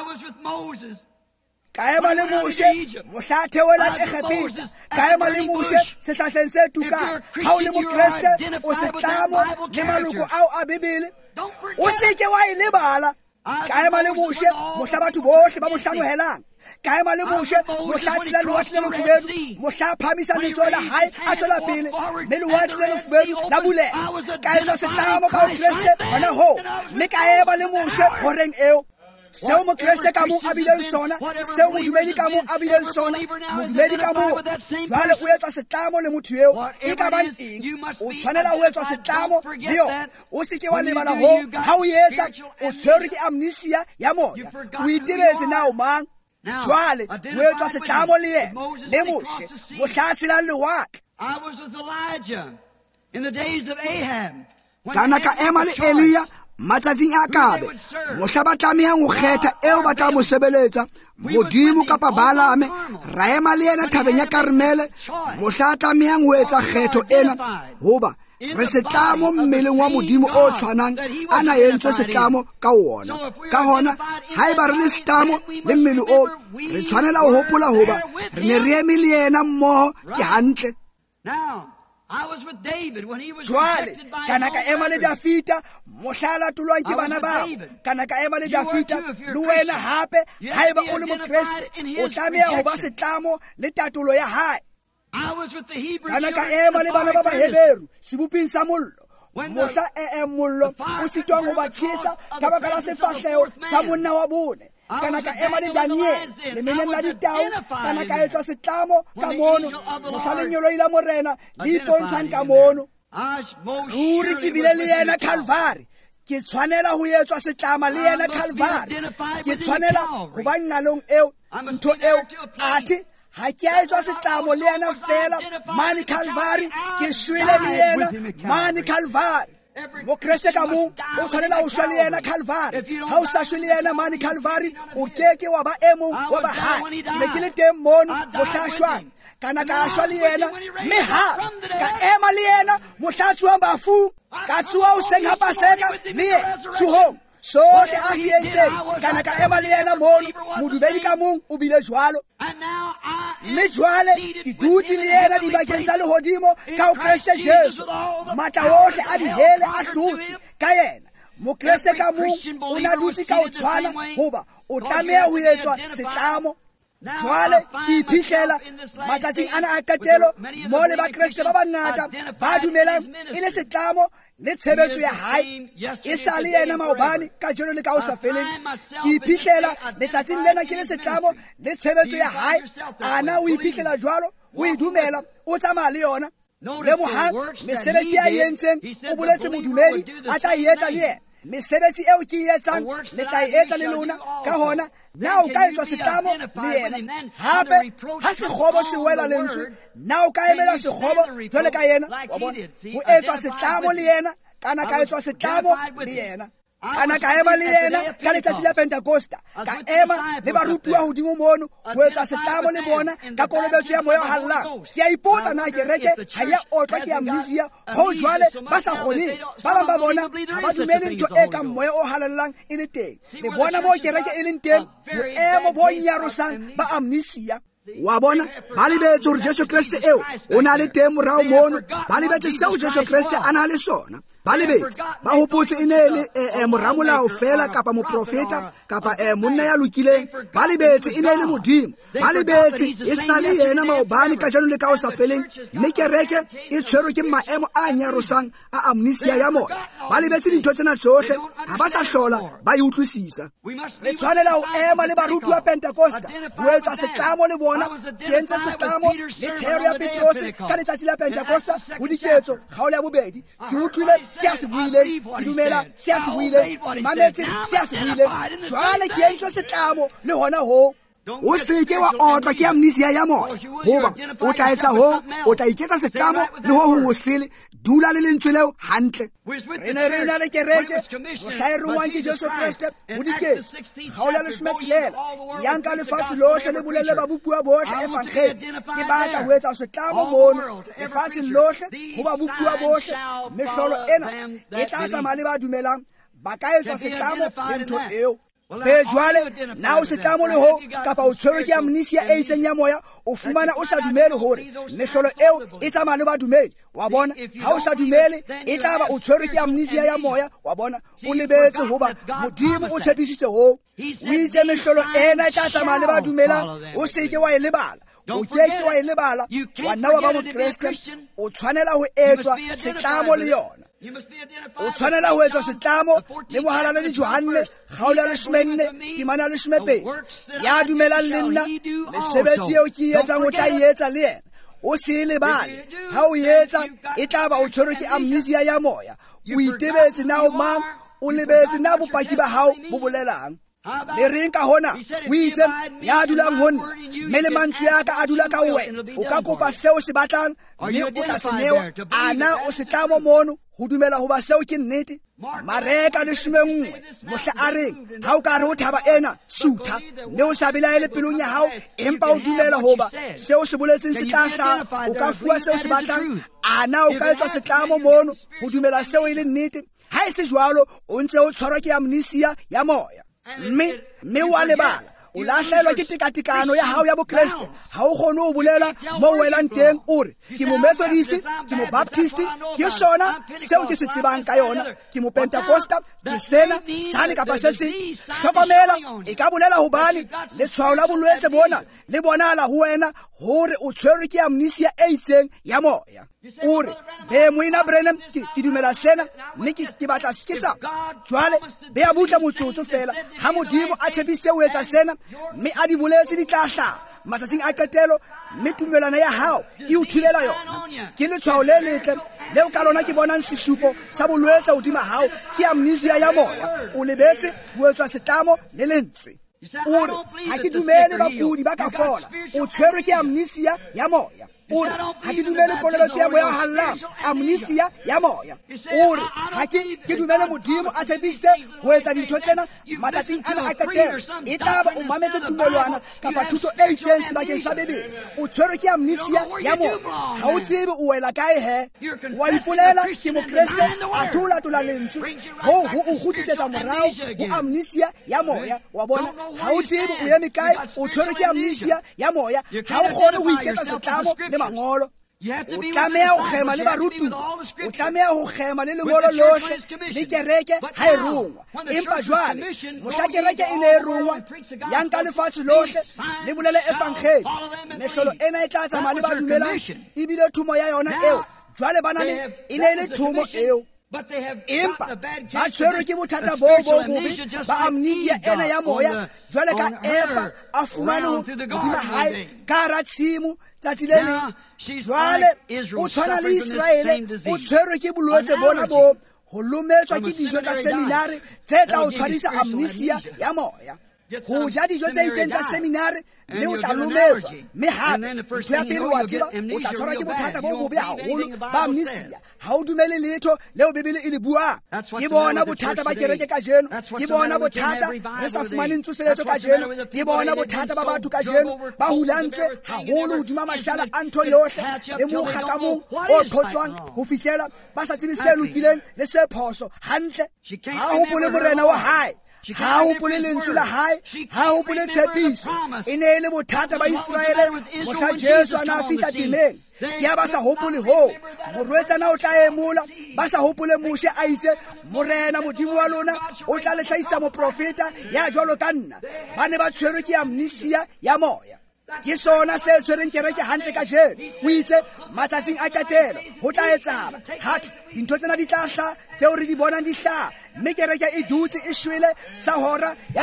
ka ema le Moshe mohla theola Egepeta ka ema le Moshe sehlahleng se tukang ha o le mokreste o setlamo le maloko ao a Bibele o seke wa e lebala ka ema le Moshe mohla batho bohle ba mo hlanohelang ka ema le Moshe mohla tsela lewatle le lefubedu mohla phamisa letsoho la hae a tswela pele mme lewatle le lefubedu la bulela ka etsa setlamo ka o Kriste hona ho mme ka ema le Moshe horeng eo seo mokreste ka mong a bileng sona seo modumedi ka mong a bileng sona modumedi ka mong jwale o etsa setlamo le motho eo e ka bang eng o tshwanela ho etsa setlamo le yona o seke wa lebala ho ha o etsa o tshwerwe ke amnesia ya moya o itebetse na o mang jwale o etsa setlamo le yena le Moshe mohla tshelang lewatle kana ka ema le Elia matsatsing a Akabe mohla ba tlamehang ho kgetha eo ba tla mo sebeletsa modimo kapa Balame ra ema le yena thabeng ya Karmele mohla tlamehang ho etsa kgetho ena hoba re setlamo mmeleng wa modimo o tshwanang ana yentswe setlamo ka wona ka hona haeba re le setlamo le mmele o re tshwanela ho hopola hoba re ne re eme le yena mmoho ke hantle jwale kana ka ema le Dafita mohla a latolwang ke bana bao kana ka ema le Dafita le wena hape haeba o le mokreste o tlameha ho ba setlamo le tatolo ya hae kana ka ema le bana ba Baheberu seboping sa mollo mohla mollo o sitwang ho ba tjhesa ka baka la sefahleho sa monna wa bone kana ka ema le Daniel le meneng la ditau kana ka etswa setlamo ka mono mohla lenyoloi la morena le ipontshang ka mono ruri ke bile le yena Calvary ke tshwanela ho etswa setlama le yena Calvary ke tshwanela ho ba nqalong eo ntho eo athe ha ke etswa setlamo le yena fela mane Calvary ke shwele le yena mane Calvary mokreste ka mong o tshwanela ho shwa le yena Calvary ha o sa shwe le yena mane Calvary o keke wa ba emong wa ba hae ke ne ke le teng mono mohla shwang kana ka shwa le yena mme ha ka ema le yena mohla tsuwang bafu ka tsuwa o seng ha paseka le tsuhong sohle a se entseng kana ka ema le yena mono modumedi ka mong o bile jwalo mme jwale ke dutse le yena dibakeng tsa lehodimo ka o Kriste Jesu matla ohle a dihele a hlotswe ka yena mokreste ka mong o na dutse ka o tshwana hoba o tlameha ho etswa setlamo jwale ke iphitlhela matsatsing ana a qetelo mo le bakreste ba bangata ba dumelang e le setlamo le tshebetso ya hae e sa le yena maobane ka jeno le ka o sa feleng. Ke iphitlhela letsatsing lena ke le setlamo le tshebetso ya hae. Ana o iphitlhela jwalo, o e dumela, o tsamaya le yona. Le mohang mesebetsi a e entseng o boletse modumedi a tla e etsa le yena. Mesebetsi eo ke e etsang le tla e etsa le lona ka hona na o ka etswa setlamo le yena. Hape ha sekgobo se wela lentswe na o ka emela sekgobo jwale ka yena. Wa bona ho etswa setlamo le yena kana ka etswa setlamo le yena. Kana ka ema le yena ka letsatsi la Pentecosta, ka ema le barutuwa hodimo mono ho etsa setlamo le bona ka kolobetso ya moya o hallang. Ke a ipotsa na kereke ha ya otlwa ke amnesia ho jwale ba sa kgoneng. Ba bang ba bona ha ba dumele ntho e ka moya o halallang e le teng. Le bona mo kereke e leng teng boemo bo nyarosang ba amnesia. Wa bona ba lebetse hore Jesu Kriste eo o na le teng morao mono. Ba lebetse seo Jesu Kriste a na le sona. Ba lebetse ba hopotse e ne le moramolao fela kapa moprofeta kapa monna ya lokileng. Ba lebetse e ne le modimo. Ba lebetse e sa le yena maobane ka jano le ka o sa feleng. Mme kereke e tshwerwe ke maemo a nyarosang a amnesia ya moya. Ba lebetse dintho tsena tsohle ha ba sa hlola ba e utlwisisa. Le tshwanela ho ema le baruti wa Pentecosta ho etsa setlamo le bona. Ke entse setlamo le thero ya Petrose ka letsatsi la Pentecosta ho diketso kgaolo ya bobedi. Ke utlwile se a se buileng, ke dumela se a se buileng, ke mametse se a se buileng. Jwale ke entse setlamo le hona ho. O seke wa otlwa ke amnesia ya moya hoba o tla etsa ho, o tla iketsa setlamo le ho ho sele. Dula le lentswe leo hantle. Re na le kereke ho hlaerwang ke Jesu Kriste ho diketso kgaolo ya leshomethelela yanka lefatshe lohle le bolele ba bopuwa bohle evangelii. Ke batla ho etsa setlamo mono lefatsheng lohle ho ba bopuwa bohle. Mehlolo ena e tla tsamaya le ba dumelang ba ka etsa setlamo le ntho eo. Be jwale na o setlamo le ho kapa o tshwerwe ke amnesia e itseng ya moya o fumana o sa dumele hore mehlolo eo e tsamaya le ba dumedi. Wa bona ha o sa dumele e tla ba o tshwerwe ke amnesia ya moya. Wa bona o lebetse hoba modimo o tshepisitse ho o itse mehlolo ena e tla tsamaya le ba dumelang. O seke wa e lebala, o keke wa e lebala. Wa nna wa ba mokreste o tshwanela ho etswa setlamo le yona. O tshwanela ho etswa setlamo le mohalale le Johanne kgaolo ya leshomenne temana ya leshomepedi ya dumelang le nna mesebetsi eo ke etsang o tla e etsa le yena. O se lebale ha o etsa e tla ba o tshwerwe ke amnesia ya moya. O itebetse na o mang, o lebetse na bopaki ba hao bo bolelang. Le reng ka hona o itse ya dulang honna mme le mantswe ya ka a dula ka wena. O ka kopa seo se batlang mme o tla se newa. Ana o setlamo mono ho dumela hoba seo ke nnete. Mareka le shumengwe mohla a reng ha o ka re o thaba ena sutha mme o sa belaele pelong ya hao empa o dumela hoba seo se boletseng se tla hlaha. O ka fuwa seo se batlang. Ana o ka etswa setlamo mono ho dumela seo e le nnete. Ha e se jwalo o ntse o tshwarwa ke amnesia ya moya. Mme wa lebala o lahlelwa ke tekatekano ya hao ya bokreste. Ha o kgone ho bolela mo welang teng o re ke mo Methodist, ke mo Baptist, ke sona seo ke se tsebang ka yona, ke mo Pentecosta, ke sena sane kapa se seng. Hlokomela e ka bolela hobane letshwao la bolwetse bona le bonahala ho wena hore o tshwerwe ke amnesia e itseng ya moya. O re be moina Branham ke dumela sena mme ke batla ke sa jwale be a butla motsotso fela ha modimo a tshepise ho etsa sena mme a di boletse di tla hlaha matsatsing a qetelo mme tumelano ya hao e o thibela yona. Ke letshwao le letle leo ka lona ke bonang sesupo sa bolwetse hodima hao ke amnesia ya moya. O lebetse ho etswa setlamo le lentswe. O re ha ke dumele bakudi ba ka fola, o tshwerwe ke amnesia ya moya. O re ha ke dumele kolobetso ya moya hallang, amnesia ya moya. O re ha ke dumele modimo a tshepise ho etsa dintho tsena matsatsing ana a qetelo. E tla ba o mametse tumelwana kapa thuto e itseng sebakeng sa bebele. O tshwerwe ke amnesia ya moya. Ha o tsebe o wela kae he. Wa ipolela ke mokreste a thola lentswe ho o kgutlisetsa morao ho amnesia ya moya. Wa bona ha o tsebe o eme kae, o tshwerwe ke amnesia ya moya. Ha o kgone ho iketsa setlamo le mangolo. o tlameha go gema le barutuwa, o tlameha go gema le lengolo lohle le kereke ha e rongwa. Empa jwale mohla kereke e ne e rongwa ya nka lefatshe lohle le bolele evangeli, mehlolo ena e tla tsamaya le ba dumelang ebile thumo ya yona eo jwale bana le e ne le thumo eo. Empa ba tshwerwe ke bothata bo bobe ba amnesia ena ya moya, jwale ka Eva a fumane hodima hae ka hara tshimo tsatsi le leng. Jwale o tshwana le Israele, o tshwerwe ke bolwetse bona bo, ho lometswa ke dijo tsa seminari tse tla o tshwarisa amnesia ya moya. Ho ja dijo tse itseng tsa seminari mme o tla lometswa, mme hape ntho ya pele wa tseba o tla tshwarwa ke bothata bo bobe haholo ba amnesia. Ha o dumele letho leo Bebele e le buang. Ke bona bothata ba kereke ka jeno, ke bona bothata re sa fumaneng tsoseletso ka jeno, ke bona bothata ba batho ka jeno ba hulantswe haholo hodima mashala a ntho yohle le mokga ka mong o qhotswang ho fihlela ba sa tsebe se lokileng le se phoso hantle. Ha o hopole morena wa hae, ha o hopole lentswe la hae, ha o hopole tshepiso. E ne e le bothata ba Israele mohla Jesu a na fihla temeng. Ke ba sa hopole ho morwetsana o tla emola, ba sa hopole Moshe a itse morena Modimo wa lona o tla le hlahisa moprofeta ya jwalo ka nna. Ba ne ba tshwerwe ke amnesia ya moya. Ke sona se tshwereng kereke hantle ka jeno. O itse matsatsing a tatelo ho tla etsahala hatho dintho tsena di tla hla tseo re di bonang di hla, mme kereke e dutse e shwele sa hora ya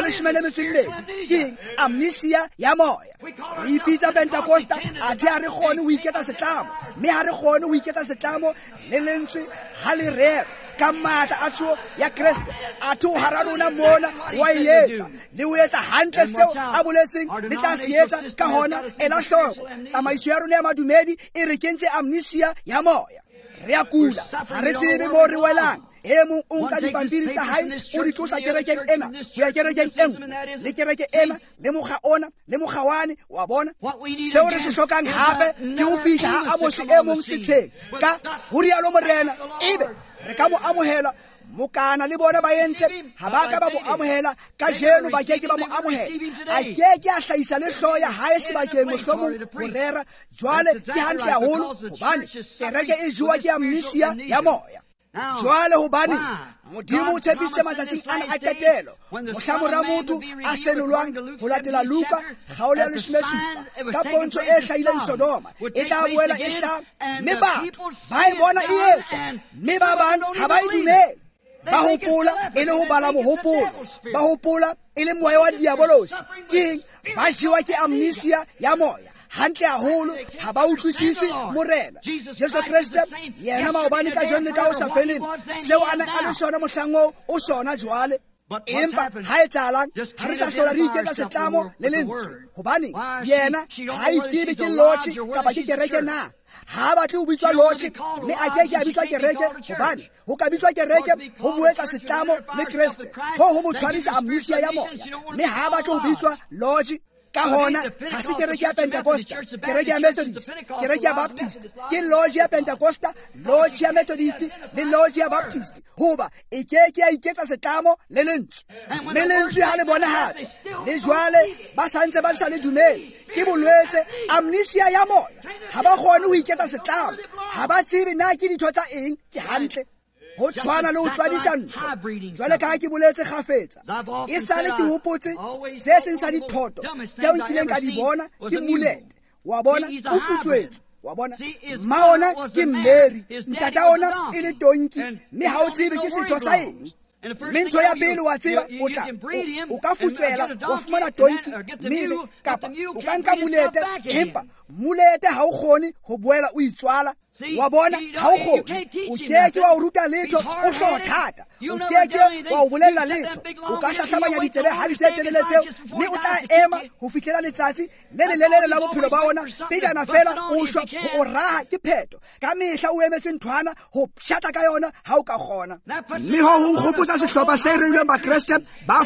12. Ke amnesia ya moya. Re ipitsa Pentecosta athe ha re kgone ho iketsa setlamo, mme ha re kgone ho iketsa setlamo le lentswe ha le rero ka matla a tso ya Kriste a thu hara rona mona wa etsa le o etsa hantle seo a boletseng le tla se etsa ka hona ela hloko. Tsamaiso ya rona ya madumedi e re kentse amnesia ya moya. Re a kula, ha re tsebe mo re welang. E mong o nka dipampiri tsa hae o di tlosa kerekeng ena ho ya kerekeng enngwe, le kereke ena le mokga ona le mokga wane. Wa bona seo re se hlokang hape ke ho fihla ha Amos e mong setsheng ka ho rialo morena, ebe re ka mo amohela. Mokana le bona ba entse ha ba ka ba mo amohela ka jeno, ba keke ba mo amohela. A keke a hlahisa le hloho ya hae sebakeng mohlomong ho rera. Jwale ke hantle haholo hobane kereke e jowa ke amnesia ya moya. Jwale hobane Modimo o tshepise matsatsing ana a tatelo, mohla mora motho a senolwang ho latela Luka kgaolo ya 17 ka pontsho e hlahileng Sodoma e tla boela e hla, mme batho ba e bona e etswa, mme ba bang ha ba e dumele. Ba hopola e le ho bala mohopolo, ba hopola e le moya wa diabolosi. Ke ba jiwa ke amnesia ya moya hantle haholo, ha ba utlwisisi morena Jesu Kriste yena maobane ka jone ka o sa feleng seo a neng a le sona mohlango o sona jwale. Empa ha e tsalang ha re sa hlola re iketsa setlamo le lentswe, hobane yena ha itsebe ke lotse kapa ke kereke na. Ha batle ho bitswa lotse, mme a keke a bitswa kereke, hobane ho ka bitswa kereke ho mo etsa setlamo le Kriste, ho mo tshwarisa amnesia ya moya. Mme ha batle ho bitswa lotse ka hona ha se kereke ya Pentecosta, kereke ya Methodist, kereke ya Baptist. Ke lodge ya Pentecosta, lodge ya Methodist le lodge ya Baptist. Hoba e keke ya iketsa setlamo le lentswe, mme lentswe ha le bonahatse le jwale ba santse ba sa le dumele. Ke bolwetse amnesia ya moya, ha ba kgone ho iketsa setlamo, ha ba tsebe na ke ditho tsa eng ke hantle. Ho tshwana le ho tswadisa ntho. Jwale ka ha ke boletse kgafetsa e sale ke hopotse se seng sa dithoto tseo nkileng ka di bona ke Mulete. Wa bona o futswetswe, wa bona maona ke Mary, ntata ona e le tonki, mme ha o tsebe ke setho sa eng. Ntho ya pele wa tseba o tla o ka futswela wa fumana tonki mme kapa o ka nka Mulete, empa Mulete ha o kgone ho boela o itswala. Wa bona ha o kgone o keke wa o ruta letho o hloho thata, o keke wa o bolella letho. O ka hlahlabanya ditsebe ha di telele tseo, mme o tla ema ho fihlela letsatsi le lelele la bophelo ba ona pejana fela o shwa ho raha ke pheto ka mehla o emetse nthwana ho shata ka yona ha o ka kgona. Mme ho ho nkgopotsa sehlopha se reilweng ba Kriste ba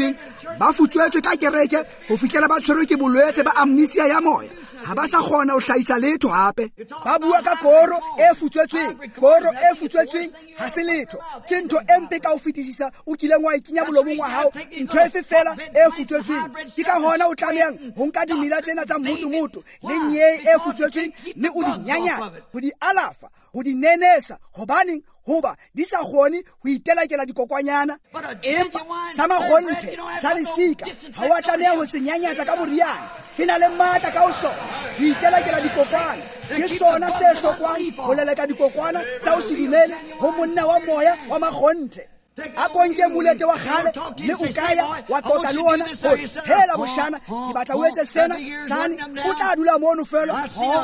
futswetswe ka kereke ho fihlela ba tshwerwe ke bolwetse ba amnesia ya moya, ha ba sa kgona ho hlahisa letho hape. Ba bua ka koro e futswetsweng. Koro e futswetsweng ha se letho, ke ntho e mpe ka ho fetisisa o kileng wa ikenya molomong wa hao, ntho efe fela e futswetsweng. Ke ka hona o tlamehang ho nka dimela tsena tsa mmutu le nyei e futswetsweng mme o di nyanyatsa, ho di alafa, ho di nenesa, hobaneng hoba di sa kgone ho itelakela dikokwanyana. Empa sa makgonthe sa lesika ha wa tlameha ho se nyanyatsa ka moriana, se na le matla ka ho sona ho itelakela dikokwana. Ke sona se hlokwang ho leleka dikokwana tsa ho se dumele ho monna wa moya wa makgonthe. A ko nke molete wa kgale mme o kaya wa qoqa le ona hore hela boshana ke batla o etse sena sane, o tla dula mono fela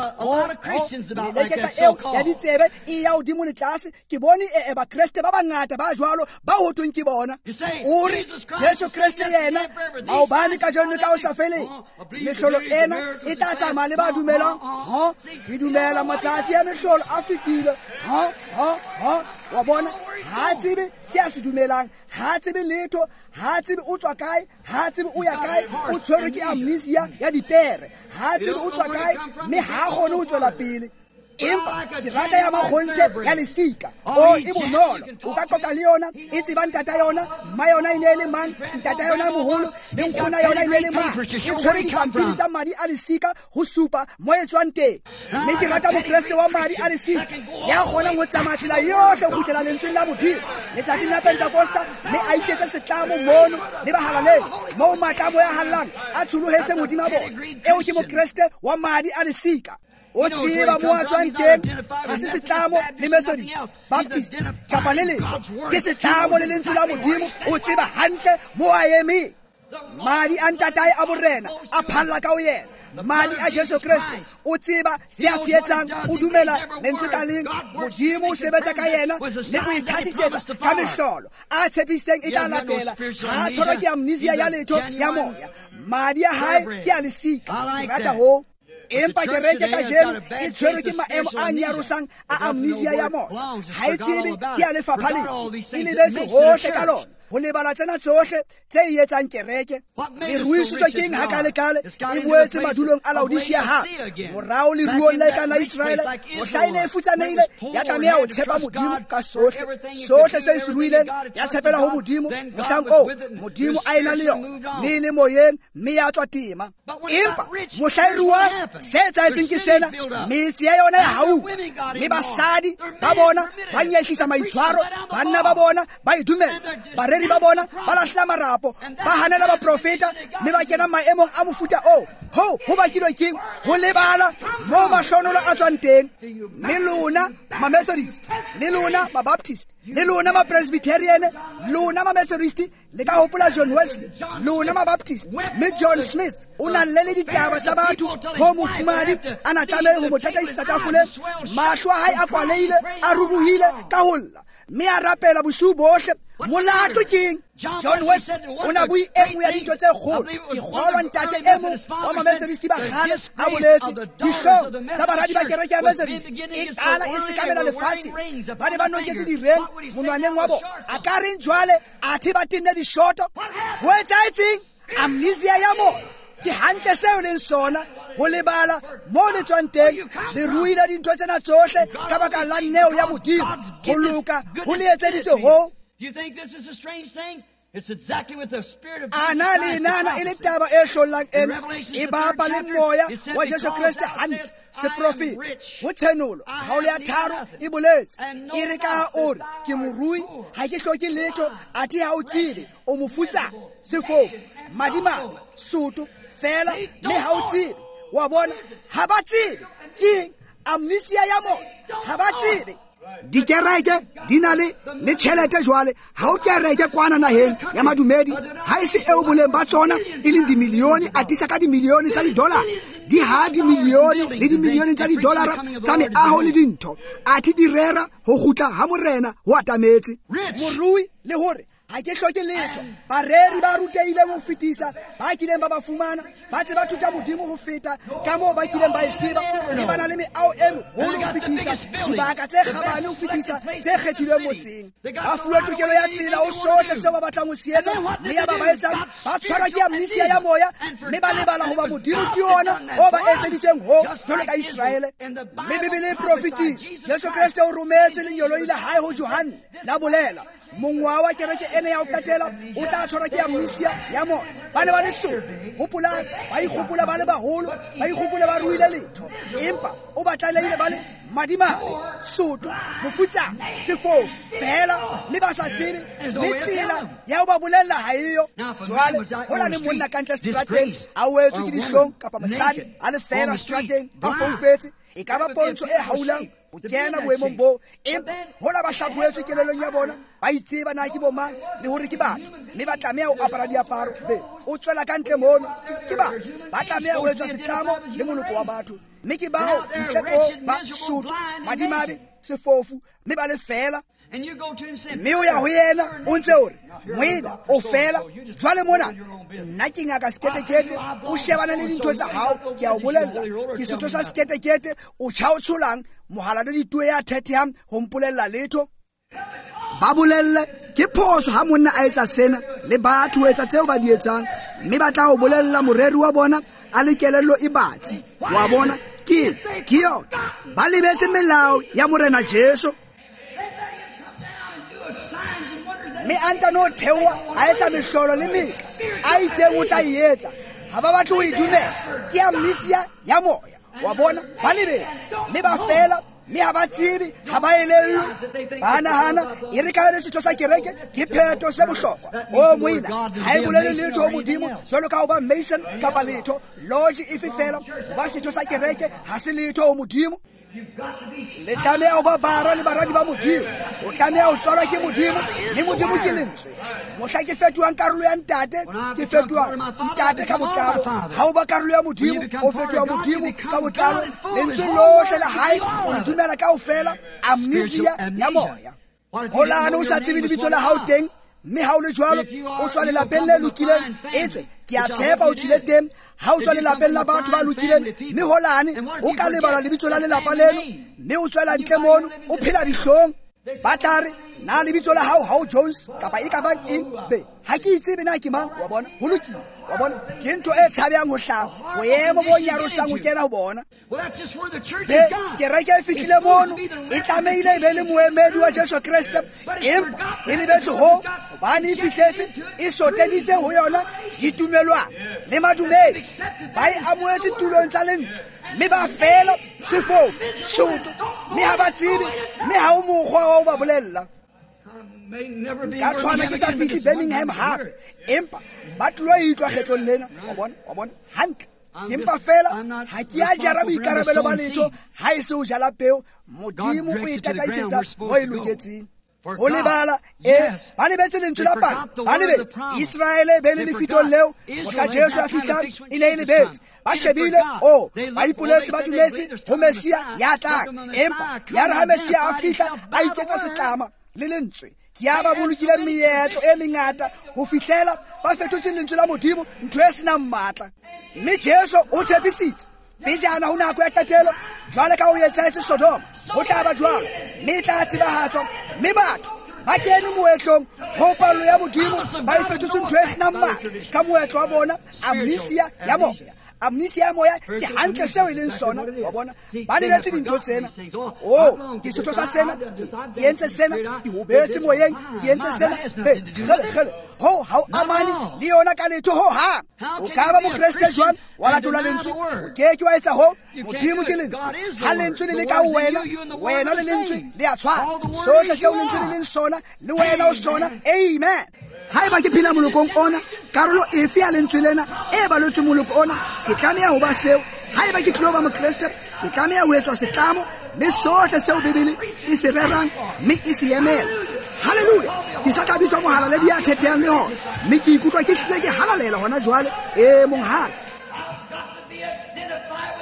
meleketla eo ya ditsebe e ya hodimo le tlase. Ke bone bakreste ba bangata ba jwalo ba hothweng ke bona. O re Jesu Kriste yena maobane ka jone ka o sa feleng. Mehlolo ena e tla tsamaya le ba dumelang. Ke dumela matsatsi a mehlolo a fetile. Wa bona ha tsebe se a se dumelang, ha tsebe letho, ha tsebe o tswa kae, ha tsebe o ya kae, o tshwerwe ke amnesia ya dipere, ha tsebe o tswa kae mme ha kgone ho tswela pele. Empa ke rata ya makgonthe ya lesika e bonolo, o ka qoqa le yona, e tseba ntata yona, mma yona e ne le mang, ntata yona moholo le nkgona yona e ne le mang. E tshwere dipampiri tsa madi a lesika ho supa mo e tswang teng. Mme ke rata mokreste wa madi a lesika ya kgonang ho tsamaya tsela yohle ho kgutlela lentsweng la Modimo letsatsing la Pentekosta, mme a iketse setlamo mono le bahalaleng moo matamo ya hallang a tsholohetseng hodima bona. Eo ke mokreste wa madi a lesika. O tseba mo a tswang teng, ha se setlamo le Methodist, Baptist kapa le letho, ke setlamo le lentswe la Modimo. O tseba hantle mo a eme. Madi a ntatae a borena a phalla ka ho yena, madi a Jesu Kriste. O tseba se a se etsang, o dumela lentswe ka leng, Modimo o sebetsa ka yena le ho itlhasisetsa ka mehlolo a tshepiseng e tla latela. Ha tshwarwa ke amnesia ya letho ya moya, madi a hae ke a lesika. Ke rata ho empa kereke ka jeno e tshwerwe ke maemo a nyarosang a amnesia ya moya. Ha e tsebe ke a lefapha le e lebetse hohle ka lona ho lebala tsena tsohle tse e etsang kereke. Le ruisitswe keng hakalekale e boetse madulong a Laodicea hape, morao le ruong la ekang la Israele. Mohlaene e futsaneile ya tlameha ho tshepa Modimo ka sohle. Sohle se se ruileng ya tshepela ho Modimo, mohlang o Modimo a ena le yona mme le moyeng mme ya tswa tema. Empa mohla e ruang se etsahetseng ke sena, metse ya yona ya hau le basadi ba bona ba nyehlisa maitshwaro, banna ba bona ba idumela, bareri ba bona ba lahla marapo, ba hanela ba profeta mme ba kena maemong a mofuta ho bakilwe keng ho lebala mo mahlonolo a tswang teng. Mme lona ma Methodist, le lona ma Baptist, le lona ma Presbyterian, lona ma Methodist le ka hopola John Wesley, lona ma Baptist mme John Smith o na le ditaba tsa batho ho mofumadi a na tlameha ho mo tataisa tafoleng. Mahlo a hae a kwaleile, a ruruhile ka holla mme a rapela bosiu bohle. Molato keng John Wesley o na bui e nngwe ya dintho tse kgolo. Ke kgolwa ntate e mong wa ma-Methodist ba kgale a boletse dihlong tsa baradi ba kereke ya Methodist e qala e sekamela lefatshe. Ba ne ba noketse direng monwaneng wa bona, a ka reng jwale athe ba tenne dishoto. Ho etsahetseng? Amnesia ya moya. Ke hantle seo leng sona ho lebala mo le tswang teng. Le ruile dintho tsena tsohle ka baka la neo ya Modimo. Ho loka ho le etseditswe ho. Do you think this is a strange thing? It's exactly with the Spirit of Jesus Christ. Ele taba e hlolang ena e bapa le moya wa Jesu Kriste hantle. Se profet ho thenolo ha o le ya tharo e boletse e re ka ore ke morui ha ke hloke letho athe ha o tsebe o mofutsa sefofu madimabe soto fela le ha o tsebe wa bona ha ba tsebe ke amnesia ya mo ha ba tsebe. Dikereke di na le tjhelete jwale ha o kereke kwana naheng ya madumedi ha ese eo boleng ba tsona e leng dimilione a disa ka dimilione tsa didolara di ha dimilione le dimilione tsa didolara tsa meaho le dintho a thi di rera ho gutla ha morena ho atametse morui le hore ha ke hloke letho bareri ba ruteileng ho fetisa ba kileng ba ba fumana ba tseba thuta modimo ho feta ka moo ba kileng ba e tseba mme ba na le meao e moholo ho fetisa dibaka tse kgabane ho fetisa tse kgethilweng motseng ba fuwe tokelo ya tsela ho sohle seo ba batlang ho se etsa mme ya ba etsang ba tshwarwa ke amnesia ya moya mme ba lebala ho ba modimo ke yona o ba etseditseng ho jwalo ka Israele mme Bibele e profetile Jesu Kriste o rometse lenyolo ile hae ho Johane la bolela mongwa wa kereke ene ya o katela o tla tshwarwa ke amnesia ya moya ba ne ba le sope hopola ba ikgopola ba le baholo ba ikgopola ba ruile letho empa o batlalehile ba le madimabe soto mofutsa sefofu fela mme ba sa tsebe le tsela ya o ba bolella ha eyo jwale ho la le monna ka ntle strateng a wetswe ke dihlong kapa mosadi a le fela strateng ba foufetse e ka ba pontsho e haulang ho kena boemong bo empa ho la ba hlaphoetswe kelelong ya bona ba itseba na ke bomang le hore ke batho mme ba tlameha ho apara diaparo be o tswela ka ntle mono ke batho ba tlameha ho etswa setlamo le moloko wa batho mme ke bao ntle ko ba soto madimabe sefofu mme ba le fela mme o ya ho yena o ntse hore moena o fela jwale mona nna ke ngaka seketekete o shebana le dintho tsa hao ke a o bolella ke setho sa seketekete o tjhao tsholang mohala le ditue ya thethehang ho mpolella letho ba bolelle ke phoso ha monna a etsa sena le batho ho etsa tseo ba di etsang mme ba tla o bolella moreri wa bona a le kelello e batsi wa bona ke yona ba lebetse melao ya morena Jesu mme anta no thewa a etsa mehlolo le meka a itseng o tla e etsa ha ba batle ho e dumela ke amnesia ya moya wa bona ba lebetse mme ba fela mme ha ba tsebe ha ba elellwe ba nahana e re ka le setho sa kereke ke pheto se bohlokwa o moina ha e bolele letho ho modimo jwalo ka ho ba mason kapa letho lodge efe fela ba setho sa kereke ha se letho ho modimo le tlameha ho ba bara le baradi ba modimo o tlameha ho tswalwa ke modimo le modimo ke lentswe mohla ke fetohang karolo ya ntate ke fetoha ntate ka botlalo ha o ba karolo ya modimo o fetoha modimo ka botlalo lentswe lohle la hae o le dumela kaofela amnesia ya moya ho lana o sa tsebe lebitso la hao teng mme ha o le jwalo o tswa lelapeng le lokileng etswe ke a tshepa o tswile teng ha o tswa lelapeng la batho ba lokileng mme holane o ka lebala lebitso la lelapa leno mme o tswela ntle mono o phela dihlong ba tla re na lebitso la hao ha o Jones kapa e ka bang eng be ha ke itsebe na ke mang wa bona ho lokile wa bona ke ntho e tshabang ho hlaha boemo bo nyarosang ho kena ho bona kereke e fihlile mono e tlameile e be le moemedi wa Jesu Kriste empa e lebetse ho hobane e fihletse e soteditse ho yona ditumelwana le madumedi ba e amoetse tulong tsa lentswe mme ba fela sefofu soto mme ha ba tsebe mme ha o mokgwa wa ho ba bolella ka tshwana ke sa fihle Birmingham hape empa ba tlo itlwa kgetlong lena wa bona hantle empa fela ha ke a jara boikarabelo ba letho ha e se o jala peo modimo o e tataisetsa mo e loketseng ho lebala ba lebetse lentswe la pala ba lebetse Israele be le lefitong leo mohla Jesu a fihlang e ne e lebetse ba shebile ba ipoletse ba dumetse ho Mesia ya tlang empa ya re ha Mesia a fihla a iketsa setlama le lentswe ke a ba bolokile meetlo e mengata ho fihlela ba fetotse lentswe la modimo ntho e senang matla mme Jesu o tshepisitse pejana ho nako ya tatelo jwale ka ho etsaetse Sodoma ho tla ba jwalo mme tla tsebahatswa mme batho ba kene moetlong ho palo ya modimo ba fetotse ntho e senang matla ka moetlo wa bona amnesia ya moya amnesia ya moya ke hantle seo e leng sona wa bona ba lebetse dintho tsena ke setho sa sena ke entse sena ke hobetse moyeng ke entse sena khale ho ha o amane le yona ka letho ho ha o ka ba mokreste jwang wa latola lentswe o ke wa etsa ho modimo ke lentswe ha lentswe le ka wena le lentswe le a tshwana sohle seo lentswe le leng sona le wena o sona amen ha eba ke phela molokong ona karolo efe ya lentswe lena e balotse moloko ona ke tlameha ho ba seo ha eba ke tloba mokreste ke tlameha ho etswa setlamo le sohle seo Bibele e se rerang mme e se emela haleluya ke sa ka bitsa mohala le dia thethang le hona mme ke ikutlwa ke hlile ke halalela hona jwale monghadi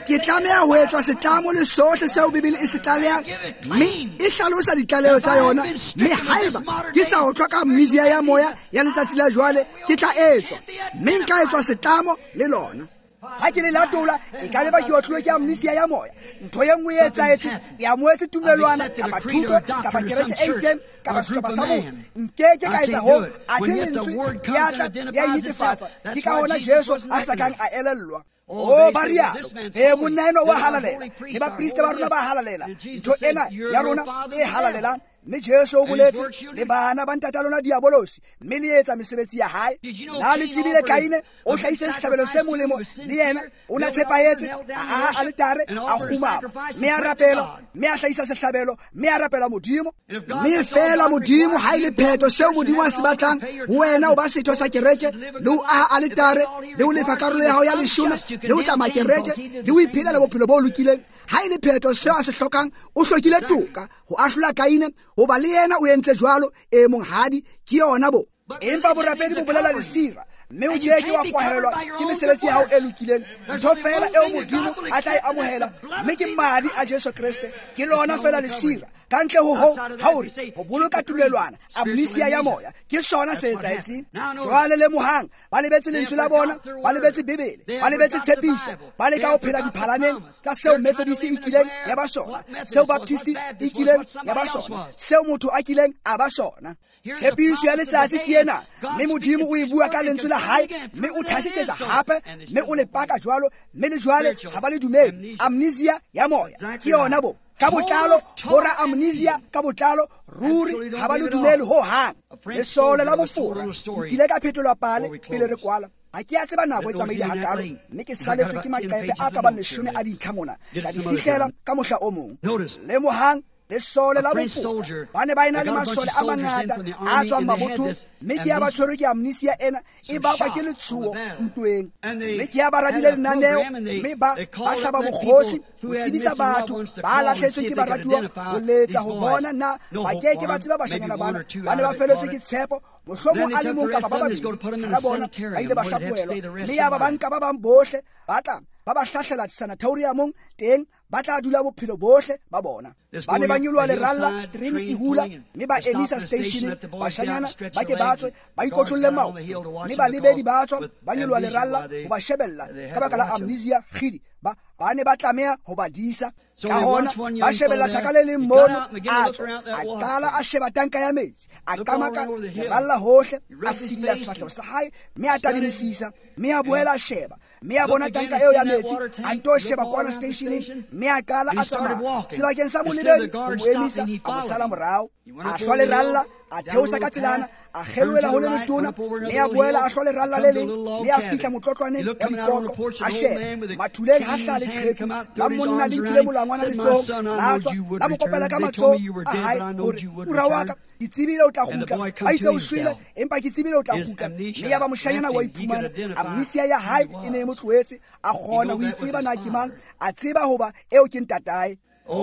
ke tlameha ho etswa setlamo le sohle seo Bibele e se tlalehang, mme e hlalosa ditlaleho tsa yona. Mme haeba ke sa otlwa ka amnesia ya moya ya letsatsi la jwale, ke tla etswa, mme nka etswa setlamo le lona. Ha ke le latola, e ka leba ke otlwe ke amnesia ya moya, ntho ye nngwe e etsahetse, ke amoetse tumelwana kapa thuto kapa kereke e itseng kapa sehlopha sa motho, nkeke ka etsa hoo athe lentswe ya tla ya inetefatsa. Ke ka hona Jesu a hlakang a elellwa. O ba rialo, monna eno wa halalela, le bapriste ba rona ba halalela, ntho ena ya rona e halalelang. Mme Jesu o boletse le bana ba ntata lona diabolosi, mme le etsa mesebetsi ya hae. Na le tsebile Kaine o hlahise sehlabelo se molemo, le yena o na tshepahetse a altare a khumama, mme a rapela, mme a hlahisa sehlabelo, mme a rapela Modimo. Mme fela Modimo ha ile pheto seo Modimo a se batlang, wena o ba setho sa kereke, le o aha altare, le o lefa karolo ya hao ya leshome, le o tsamaya kereke, le o iphela le bophelo bo lokileng. Ha ile pheto seo a se hlokang, o hlokile toka ho ahlola Kaine, hoba le yena o entse jwalo e monghadi ke yona bo. Empa borapedi bo bolela lesira, mme o keke wa kwahelwa ke mesebetsi ya hao e lokileng. Ntho fela eo Modimo a tla e amohela, mme ke madi a Jesu Kriste, ke lona fela lesira. Ka ntle ho ho ha o re ho boloka tumelwana, amnesia ya moya, ke sona se etsahetseng. Jwale le mohang ba lebetse lentswe la bona, ba lebetse Bibele, ba lebetse tshepiso, ba leka ho phela diphalaneng tsa seo Methodist e kileng ya ba sona, seo Baptist e kileng ya ba sona, seo motho a kileng a ba sona. Tshepiso ya letsatsi ke ena, mme Modimo o e bua ka lentswe la hae, mme o thasisetsa hape, mme o le paka jwalo, mme le jwale ha ba le dumedi. Amnesia ya moya ke yona bo. Ka botlalo, hora amnesia ka botlalo, ruri ha ba le dumedi ho hang. Le sole la mofora, nkile ka phetolwa pale pele re kwala. Ha ke a tseba nako e tsamaile hakalo, mme ke saletswe ke maqepe a ka bang 10 a dintlha mona, ka di fihlela ka mohla o mong. Le mohang le sole la mofora ba ne ba ena le masole a mangata a tswang mabothong, mme ke ya ba tshwerwe ke amnesia ena e bakwa ke letshuo ntweng. Mme ke ya ba radile lenaneo, mme ba hlaba bokgosi ho tsebisa batho ba lahletsweng ke baratuwa ho letsa ho bona na ba keke ba tseba bashanyana bana ba ne ba feletswe ke tshepo, mohlomong a le mong kapa ba babedi ra bona ba ile ba hlapohelwa. Mme ya ba banka ba bang bohle ba tla ba ba hlahlela sanatoriumong teng, ba tla dula bophelo bohle ba bona. Ba ne ba nyoloha leralla, terene e hula, mme ba emisa stationeng, bashanyana ba ke batswe ba ikotlolle maoto, mme balebedi ba tswa ba nyoloha leralla ho ba shebella ka baka la amnesia kgidi. Ba ne ba tlameha ho ba disa. Ka hona ba shebella thaka le leng mono, a tswa a qala a sheba tanka ya metsi, a kamaka leralla hohle, a sidila sefahleho sa hae, mme a tadimisisa, mme a boela a sheba, mme a bona tanka eo ya metsi, a nto sheba kwana stationeng, mme a qala a tsamaya sebakeng sa molebedi ho mo emisa, a mo sala morao. A hlwa leralla, a theosa ka tselana, a kgeloela ho le letona, mme a boela a hlwa leralla le leng, mme a fihla motlotlwaneng wa dikoko, a sheba mathuleng ha hlale qheku la monna le nkile molangwana letsohong, la tswa la mo kopela ka matsoho a hae hore mora wa ka, ke tsebile o tla kgutla. Ba itse o shwele, empa ke tsebile o tla kgutla. Mme ya ba moshanyana wa iphumana amnesia ya hae e ne e mo tlohetse, a kgona ho itseba na ke mang, a tseba hoba eo ke ntatae.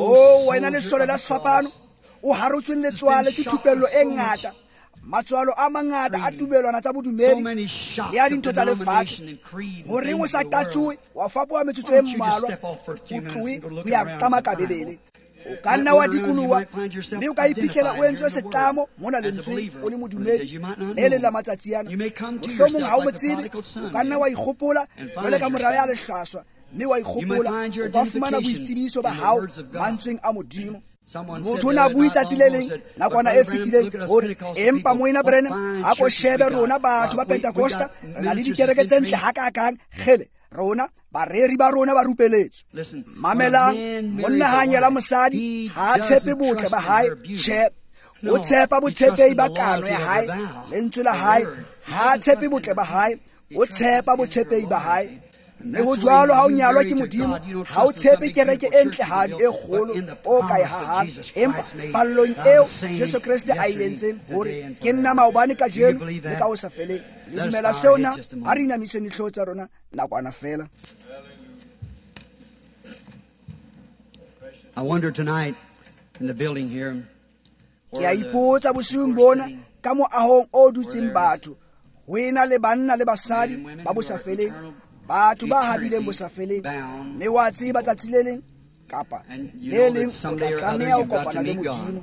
O wena lesole la sefapano, o harotsweng letswale ke thupello e ngata, matswalo a mangata a tumelwana tsa bodumedi le a dintho tsa lefatshe. Horeng o sa tatsoe wa fapoha metsotso e mmalwa o tloe ho ya tsamaka Bibele? O ka nna wa dikoloha, mme o ka iphitlhela o entswe setlamo mona lentsweng o le modumedi le le la matsatsi ana. Mohlomong ha o mo tsebe, o ka nna wa ikgopola jwale ka morao ya lehlaswa, mme wa ikgopola o ka fumana boitsebiso ba hao mantsweng a Modimo. Motho na bui tsatsi le leng nakwana e fetileng hore empa moina Brennan a ko shebe rona batho ba Pentecosta re na le dikereke tse ntle hakakang kgele, rona bareri ba rona ba rupeletswe. Mamelang, monna ha nyala mosadi ha tshepe botle ba hae, tjhe, o tshepa botshepehi ba kano ya hae. Lentswe la hae ha tshepe botle ba hae, o tshepa botshepehi ba hae. Mme ho jwalo ha o nyalwa ke Modimo, ha o tshepe kereke e ntlehadi e kgolo o ka e hahang, empa pallong eo Jesu Kriste a ilentseng hore ke nna maobane ka jeno le ka o sa feleng. Le dumela seo na? Ha re inamiswe dihlooho tsa rona nakwana fela. I wonder tonight in the building here, ke a ipotsa bosiung bona ka moahong o dutseng batho, ho ena le banna le basadi ba bo sa feleng, batho ba habileng bosafeleng, mme wa tseba tsatsi le leng kapa le leng o tla tlameha ho kopana le Modimo.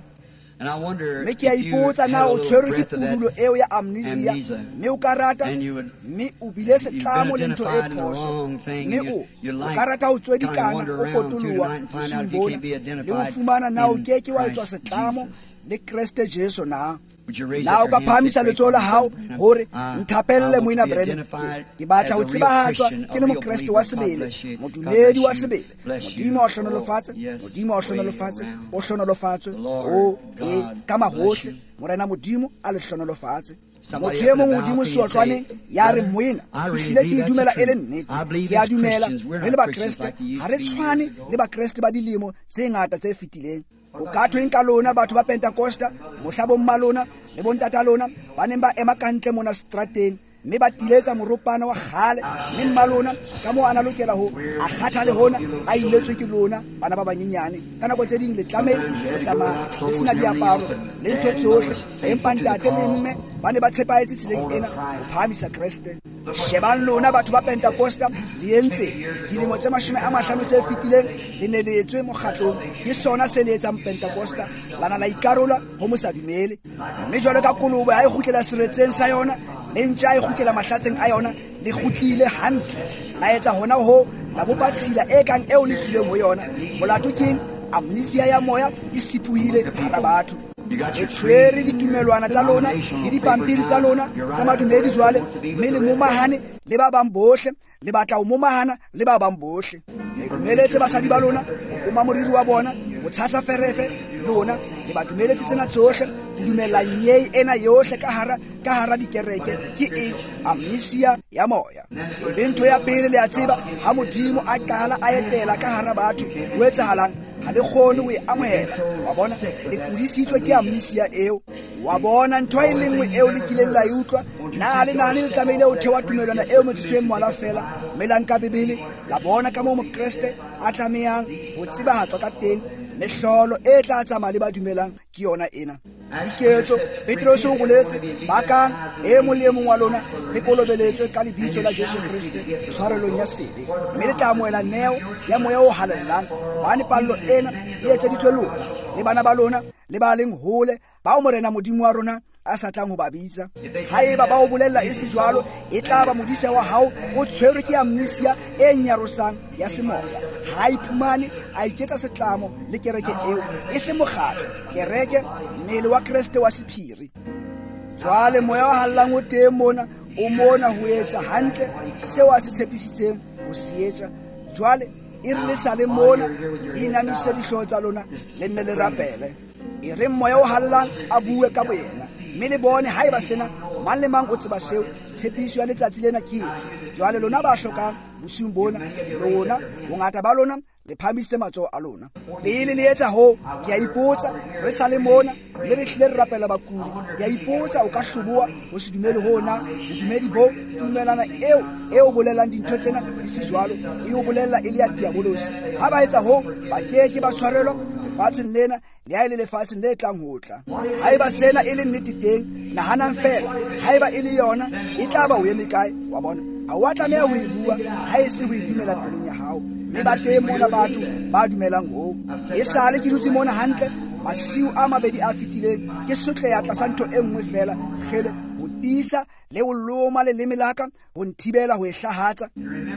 Mme ke a ipotsa na o tshwerwe ke pudulo eo ya amnesia, mme o ka rata, mme o bile setlamo le ntho e phoso, mme o ka rata ho tswedikana o potoloha bosiung bona le ho fumana na o keke wa etswa setlamo le Kriste Jesu na. Na o ka phamisa letsoho la hao hore nthapelle moina Brennan, ke batla ho tsebahatswa ke le mokreste wa sebele, modumedi wa sebele. Modimo o hlonolofatse, Modimo o hlonolofatse, o hlonolofatswe o ka mahohle, morena Modimo a le hlonolofatse. Motho e mong hodimo seotlwaneng ya re moena ehlile ke dumela e le nnete, ke a dumela re le bakreste ha re tshwane le bakreste ba dilemo tse ngata tse fetileng. O ka thweng ka lona batho ba Pentecosta, mohla bomma lona le bontata lona ba neng ba ema kantle mona strateng, mme ba tiletsa moropana wa kgale, mme mma lona ka moo a na lokela ho a kgatha le hona a iletswe ke lona bana ba banyenyane. Ka nako tse ding le tlamehile ho tsamaya le sena diaparo le ntho tsohle, empa ntate le mme ba ne ba tshepahetse tseleng ena ho phamisa Kreste. Shebang lona batho ba Pentecosta le entse dilemo tse 50 tse fetileng le ne le etswe mokgatlong ke sona se le etsang Pentecosta, lana la ikarola ho mosadumele. Mme jwale ka kolobe ha e kgutlela seretseng sa yona, le ntja e kgutlela mahlatseng a yona, le kgutlile hantle la etsa hona ho la bopa tshila e kang eo le tswileng ho yona. Molato ke amnesia ya moya e sipuhile hara batho. E tshwere ditumelwana tsa lona le dipampiri tsa lona tsa madumedi jwale, mme le momahane le ba bang bohle, le batla ho momahana le ba bang bohle. Le dumeletse basadi ba lona ho oma moriri wa bona, ho tshasa ferefe lona le ba dumeletse tsena tsohle ho dumella nyei ena yohle ka hara dikereke. Ke amnesia ya moya. Ebe ntho ya pele le a tseba, ha Modimo a qala a etela ka hara batho ho etsahalang ha le kgone ho e amohela. Wa bona le kudisitswe ke amnesia eo. Wa bona ntho e le nngwe eo le kileng la e utlwa, na le nahane le tlamehile ho thewa tumelwana eo metsitsweng moala fela, mme la nka Bebele la bona ka moo mokreste a tlamehang ho tsebahatswa ka teng. Mehlolo e tla tsamaya le ba dumelang ke yona ena. Diketso Petrus o boletse bakang e mong le mong wa lona le kolobeletswe ka lebitso la Jesu Kriste tshwarelong ya sebe, mme le tla amohela neo ya moya o halellang. Bane pallo ena e etseditswe lona le bana ba lona le ba leng hole ba o morena Modimo wa rona a sa tlang ho ba bitsa. Haeba ba o bolella e se jwalo, e tla ba modise wa hao o tshwerwe ke amnesia e nyarosang ya semoya. Ha iphumane a iketsa setlamo le kereke eo, e se mokgatlo, kereke, mmele wa Kriste wa sephiri. Jwale moya wa hallang o teng mona, o mona ho etsa hantle seo a se tshepisitseng ho se etsa. Jwale e re le sale mona e inamise dihlooho tsa lona le nne le rapele. E re moya o hallang a bue ka boyena, mme le bone haeba sena mang le mang o tseba seo tshepiso ya letsatsi lena ke efe. Jwale lona ba hlokang bosiung bona, lona bongata ba lona le phamisitse matsoho a lona. Pele le etsa ho, ke a ipotsa re sale mona mme re hlile re rapela bakudi, ke a ipotsa o ka hloboa ho se dumele hona bodumedi bo tumelana eo bolelang dintho tsena di se jwalo, e ho bolella e le ya diabolosi. Ha ba etsa ho, ba keke ba tshwarelwa lefatsheng lena le ha e le lefatsheng le tlang ho tla. Haeba sena e le nnete teng, nahanang fela haeba e le yona e tla ba o eme kae. Wa bona ha wa tlameha ho e bua ha e se ho e dumela pelong ya hao. Mme ba teng mona batho ba dumelang ho. E sale ke dutse mona hantle masiu a mabedi a fetileng, ke sotleha tlasa ntho e nngwe fela, kgele ho tiisa le ho loma leleme la ka ho nthibela ho e hlahatsa.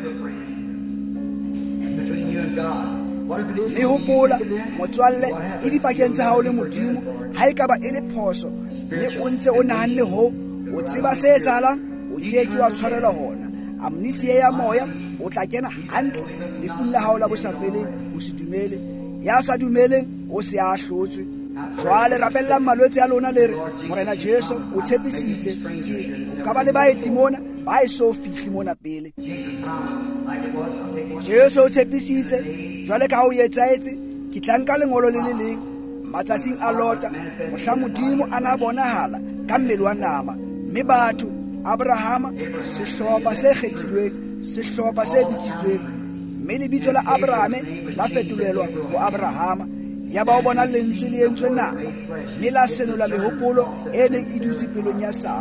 Le hopola motswalle e dipakeng tsa hao le Modimo, ha e ka ba e le phoso mme o ntse o nahanne ho, o tseba se etsahalang, o keke wa tshwarelwa hona. Amnesia ya moya o tla kena hantle lefung la hao la bosafeleng ho se dumele. Ya sa dumeleng o se a hlotswe. Jwale rapellang malwetse a lona le re morena Jesu o tshepisitse ke o ka ba le baeti mona ba e so fihli mona pele. Jesu o tshepisitse jwale ka ho etsaetse ke tla nka lengolo le le leng matsatsing a lota, mohla Modimo a na bonahala ka mmele wa nama, mme batho Abrahama sehlopha se kgethilweng, sehlopha se bitsitsweng, mme lebitso la Abrahame la fetolelwa ho Abrahama. Ya ba o bona lentswe le entswe nama, mme la senola mehopolo e neng e dutse pelong ya Sara.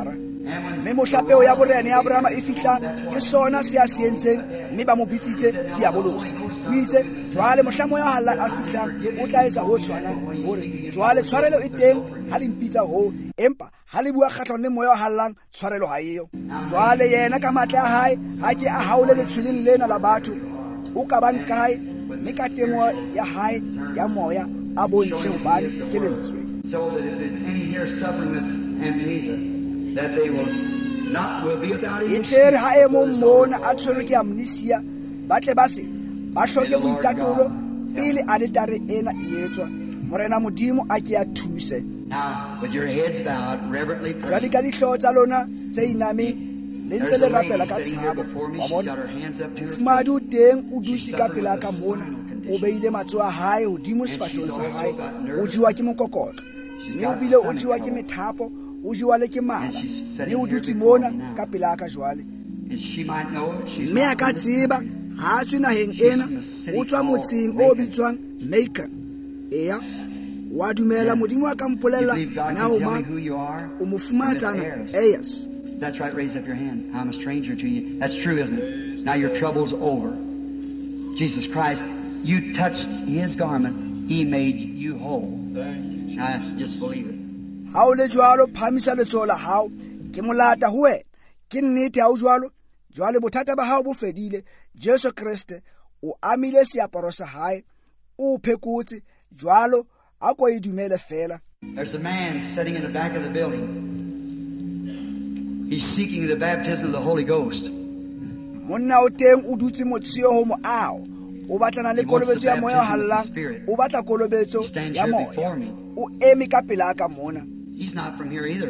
mme mohlapeo ya borena ya Abrahama e fihlang ke sona se a se entseng, mme ba mo bitsitse diabolosi. O itse jwale mohla moya wa hallang a fihlang o tla etsa ho tshwanang, hore jwale tshwarelo e teng ha le mpitsa ho, empa ha le bua kgahlano le moya wa hallang tshwarelo ha eyo. Jwale yena ka matla a hae a ke a haole letshweleng lena la batho o ka bang kae, mme ka temo ya hae ya moya a bontshe hobane ke lentswe. So that if there's any here suffering with amnesia, that they will be without e tlere ha e mong mona a tshwerwe ke amnesia ba tle ba se ba hloke boitatolo pele a le tare ena e etswa. Morena Modimo a ke a thuse. Now, with your heads bowed, reverently pray. Jwale ka dihlooho tsa lona tse inameng le ntse le rapela ka tshabo. Wa bona mofumadi o teng o dutse ka pela ka mona, o beile matsoho a hae hodimo sefahlehong sa hae, o jiwa ke mokokotlo, mme o bile o jiwa ke methapo, o jiwa le ke mala, mme o dutse mona ka pela ka jwale. Mme a ka tseba ha tswe naheng ena, o tswa motseng o bitswang Macon. Eya, wa dumela Modimo a ka mpolella na o mang, o mo fumatsana. Yes. That's right, raise up your hand. I'm a stranger to you. That's true, isn't it? Now your trouble's over. Jesus Christ, you touched His garment. He made you whole. Now just believe it. Ha o le jwalo phamisa letsoho la hao, ke molata ho wena. Ke nnete ha o jwalo, jwale bothata ba hao bo fedile. Jesu Kriste o amile seaparo sa hae, o phekotse, jwalo a ko e dumele fela. There's a man sitting in the back of the building. He's seeking the baptism of the Holy Ghost. Monna o teng o dutse motshio ho moao, o batlana le kolobetso ya moya hallang, o batla kolobetso ya moya. O eme ka pela ka mona. He's not from here either.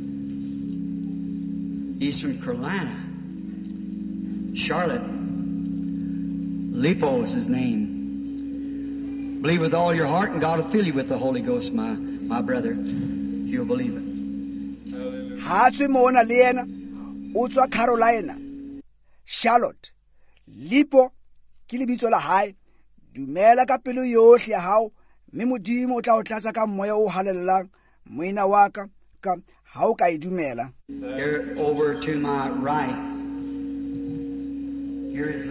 He's from Carolina, Charlotte. Lipo is his name. Believe with all your heart, and God will fill you with the Holy Ghost, my brother. You'll believe it. Ha tswe mona le yena o tswa Carolina, Charlotte. Lipo ke lebitso la hae. Dumela ka pelo yohle ya hao, mme Modimo o tla o tlatsa ka moya o halellang moina wa ka ha o ka e dumela. Here over to my right, here is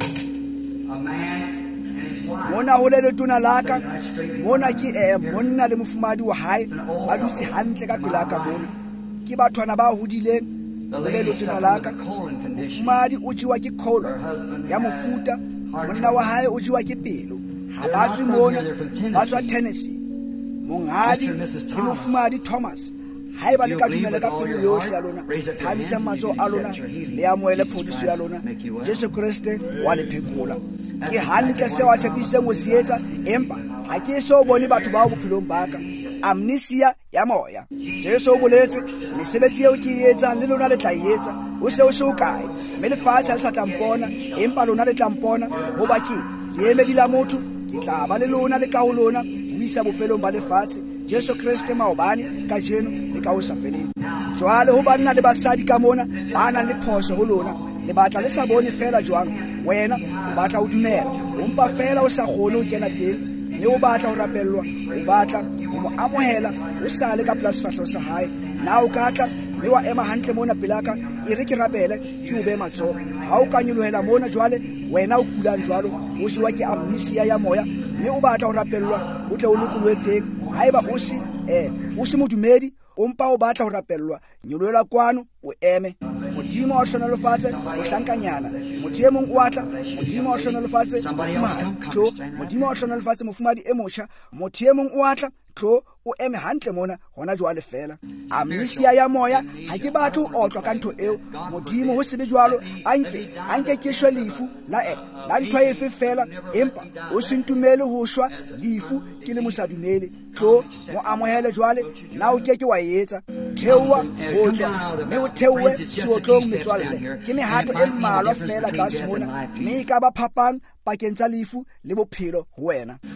a man and his wife. Mona ho le letona la ka, mona ke monna le mofumadi wa hae ba dutse hantle ka pela ka mona. Ke bathwana ba hodileng ho le letona la ka. Mofumadi o jiwa ke colon ya mofuta, monna wa hae o jiwa ke pelo. Ha ba tswe mona, ba tswa Tennessee. Monghadi ke mofumadi Thomas. Haeba le ka dumela ka pelo yohle ya lona, phamisa matsoho a lona le amohele phodiso ya lona. Jesu Kriste wa le phekola. Ke hantle seo a tshepisitseng ho se etsa, empa ha ke so bone batho bao bophelong ba ka. Amnesia ya moya. Jesu o boletse mesebetsi eo ke e etsang le lona le tla e etsa. O se o se o kae, mme lefatshe ha le sa tla mpona, empa lona le tla mpona. Hoba ke leemedi la motho, ke tla ba le lona le ka ho lona ho isa bofelong ba lefatshe. Jesu Kriste maobane ka jeno le ka ho sa feleng. Jwale ho banna le basadi ka mona ba nang le phoso ho lona, le batla le sa bone fela jwang. Wena o batla ho dumela, ompa fela o sa kgone ho kena teng, mme o batla ho rapellwa, o batla ho mo amohela o sa le ka pela sefahleho sa hae. Na o ka tla mme wa ema hantle mona pelaka, e re ke rapele ke o be matsoho. Ha o ka nyolohela mona jwale, wena o kulang jwalo, o jiwa ke amnesia ya moya, mme o batla ho rapellwa o tle o lokolohe teng. Haeba o se modumedi, ompa o batla ho rapellwa, nyolohela kwano o eme. Modimo wa hlonolofatse o hlankanyana, motho e mong o atla. Modimo wa hlonolofatse mofumadi tlo, Modimo wa hlonolofatse mofumadi e motjha, motho e mong o atla tlo o eme hantle mona hona jwale fela. Amnesia ya moya ha ke batho o otlwa ka ntho eo. Modimo ho sebe jwalo, anke ke shwe lefu la ntho efe fela, empa o se ntumele ho shwa lefu ke le mosadumele. Tlo mo amohele jwale, na o ke wa etsa. Theowa ho tswa, mme o theowe seotlong metswalle. Ke mehato e mmalwa fela tlase mona, mme ka ba phapang pakeng tsa lefu le bophelo ho wena.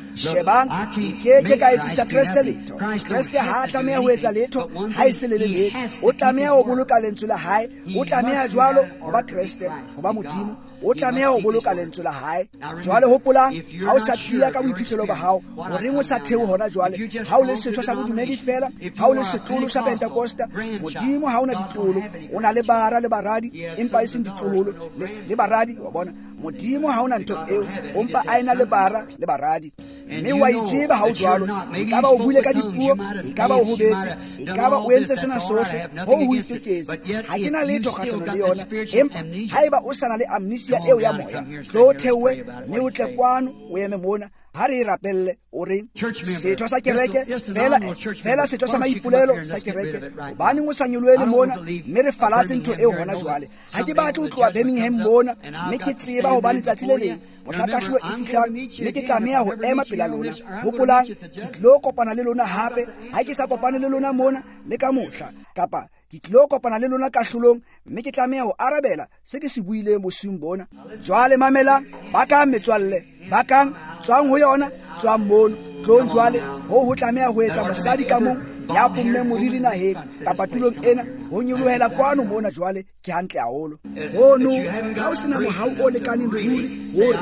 shebang ke ka etsisa Kriste letho. Kriste ha tlameha ho etsa letho ha e se le le o tlameha ho boloka lentswe la hae, o tlameha jwalo ho ba Kriste ho ba Modimo, o tlameha ho boloka lentswe la hae. Jwale hopolang ha o sa tia ka boiphihlelo ba hao o reng o sa theo hona jwale, ha o le setho sa bodumedi fela, ha o le setlolo sa Pentecosta. Modimo ha ona ditlolo, o na le bara le baradi empa e seng ditlolo le baradi, wa bona. Modimo ha ona ntho eo, ompa a ena le bara le baradi. Mme wa itseba ha o jwalo, e ka ba o buile ka dipuo, e ka ba o hobetse, e ka ba o entse sena sohle ho ho iteketse. Ha ke na letho kgahlano le yona, empa haeba o sana le amnesia eo ya moya, tlo theowe mme o tle kwano o eme mona ha re rapelle o reng setho sa kereke fela setho sa maipolelo sa kereke. Hobane o sa nyoloele mona mme re falatse ntho eo hona jwale. Ha ke batle ho tloha Birmingham mona mme ke tseba hobane tsatsi le leng mohlakahlo e fihlang mme ke tlameha ho ema pela lona. Hopolang ke tlo kopana le lona hape ha ke sa kopane le lona mona le ka mohla, kapa ke tlo kopana le lona kahlolong mme ke tlameha ho arabela se ke se buileng bosung bona. Jwale mamelang ba ka metswalle ba kang tswang ho yona tswang mono tlong jwale ho tlameha ho etsa mosadi ka mong ya pomme moriri naheng kapa tulong ena ho nyolohela kwano mona jwale ke hantle haholo. Hono ha o sena mohau o lekaneng ruri hore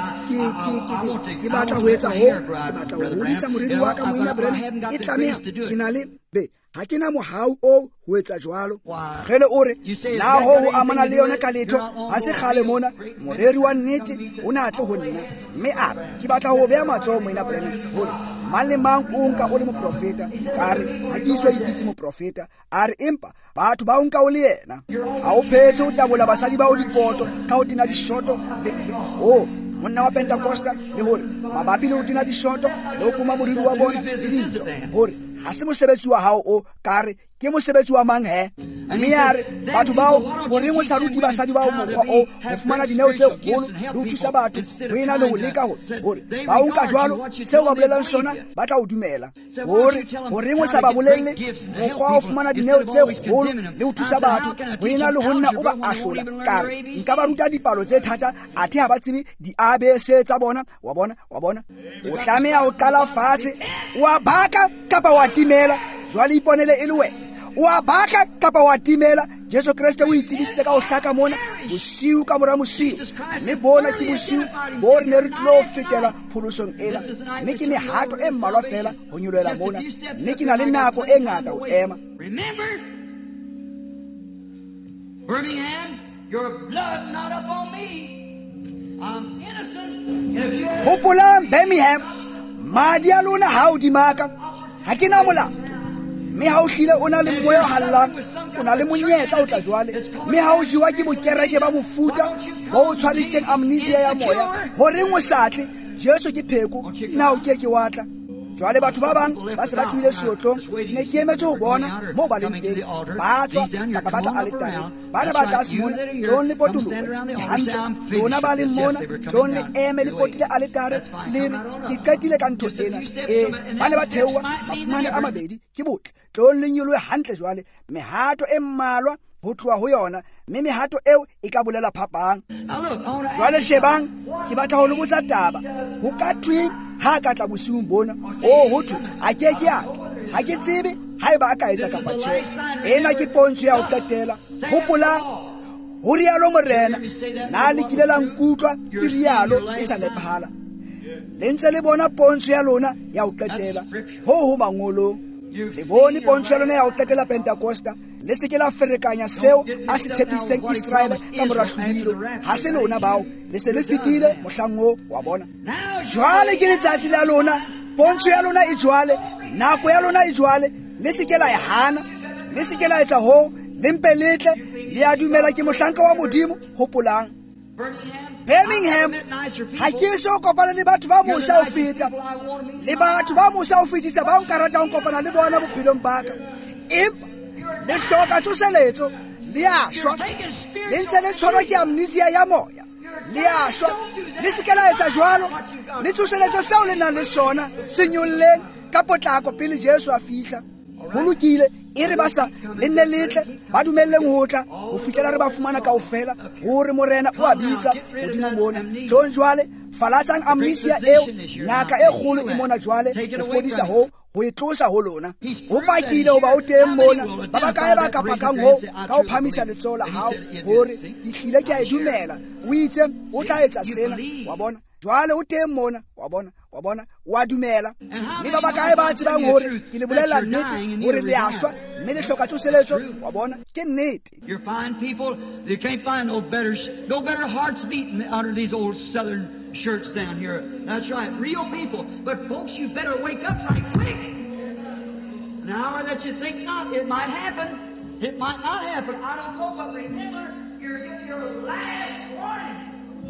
ke batla ho etsa ke batla ho hodisa moriri wa ka moina brena e tlameha ke na le ha ke na mohau o ho etsa jwalo. Gele ore na ho amana le yona ka letho ha se kgale mona moreri wa nnete o na tle ho nna mme a ke batla ho beha matsoho moina brena hore mang le mang o nka o le moprofeta kare ha ke iswa ipitse moprofeta are empa batho ba o nka o le yena. Ha o phetse o tabola basadi ba o dipoto ka o tina dishoto monna wa Pentecosta le hore mabapi le o tina dishoto le o kuma moriri wa bona le dintho hore ha se mosebetsi wa hao o kare ke mosebetsi wa mang he. Mme yare batho bao hore mo sa ruti basadi bao mokgwa o ho fumana dineo tse kgolo le ho thusa batho ho ena le ho leka hore ba o nka jwalo seo ba bolelang sona ba tla o dumela hore mo sa ba bolelle mokgwa o fumana dineo tse kgolo le ho thusa batho ho ena le ho nna o ba ahlola kare nka ba ruta dipalo tse thata athe ha ba tsebe di ABC tsa bona. Wa bona o tlameha ho qala fatshe wa baka kapa wa timela jwale iponele e le wena wa baka kapa wa timela. Jesu Kriste o itsebisitse ka ho hlaka mona bosiu ka mora mosiu mme bona ke bosiu bo re ne re tlo fetela pholosong ena mme ke mehato e mmalwa fela ho nyolela mona mme ke na le nako e ngata ho ema. Birmingham, your blood not upon me. I'm innocent. Hopolang Birmingham, madi a lona ha o di maka ha ke na molato mme ha o hlile o na le moya o hallang o na le monyetla o tla jwale mme ha o jiwa ke bokereke ba mofuta ba o tshwarisitseng amnesia ya moya hore o satle Jesu ke pheko na o ke watla. Jwale batho ba bang ba se ba tlile seotlong ne ke emetse ho bona mo ba leng teng ba tswa kapa ba tla aletareng bana ba tla simona tlong le potolowe ke hantle lona ba leng mona tlong le eme le potile aletare le re ke qetile ka ntho ena bana ba theowa mafumane a mabedi ke botle tlong le nyolohe hantle jwale mehato e mmalwa ho tloha ho yona mme mehato eo e ka bolela phapang. Jwale shebang ke batla ho le botsa taba ho ka twing ha ka tla bosiung bona ho thwe a ke ha ke tsebe haeba a ka etsa kapa tjhe. Ena ke pontsho ya ho qetela. Hopolang ho rialo morena na le kile la nkutlwa ke rialo e sa nephala le ntse le bona pontsho ya lona ya ho qetela ho mangolong. Le bone pontsho ya lona ya ho qetela Pentecosta le se ke la ferekanya seo a se tshepiseng Israel ka mora hlodilo ha se lona bao le se le fitile mohlango wa bona. Jwale ke letsatsi la lona pontsho ya lona e jwale nako ya lona e jwale le se ke la e hana le se ke la etsa ho le mpe letle le a dumela ke mohlanka wa modimo. Hopolang Birmingham ha ke so kopana le batho ba mosa ho feta le batho ba mosa ho fetisa ba nkarata ho kopana le bona bophelong ba ka empa le hloka tsoseletso le a shwa le ntse le tshwarwa ke amnesia ya moya le a shwa le se ke la etsa jwalo le tsoseletso seo le nang le sona senyolleng ka potlako pele Jesu a fihla. Ho lokile e re ba sa le nne letle ba dumelleng ho tla ho fihlela re ba fumana kaofela hore morena o a bitsa hodimo mona tlong jwale falatsang amnesia eo ngaka e kgolo e mona jwale ho fodisa ho e tlosa ho lona ho pakile ho ba o teng mona ba ba kae ba ka pakang ho ka ho phamisa letsoho la hao hore dihlile ke a dumela o itse o tla etsa sena wa bona jwale o teng mona wa bona wa dumela mme ba ba kae ba tsebang hore ke le bolela nnete hore le ashwa mme le hloka tsoseletso wa bona ke nnete. You find people you can't find no better hearts beating under these old southern shirts down here. That's right, real people. But folks, you better wake up right quick. An hour that you think not, it might happen. It might not happen. I don't know, but remember, you're getting your last warning.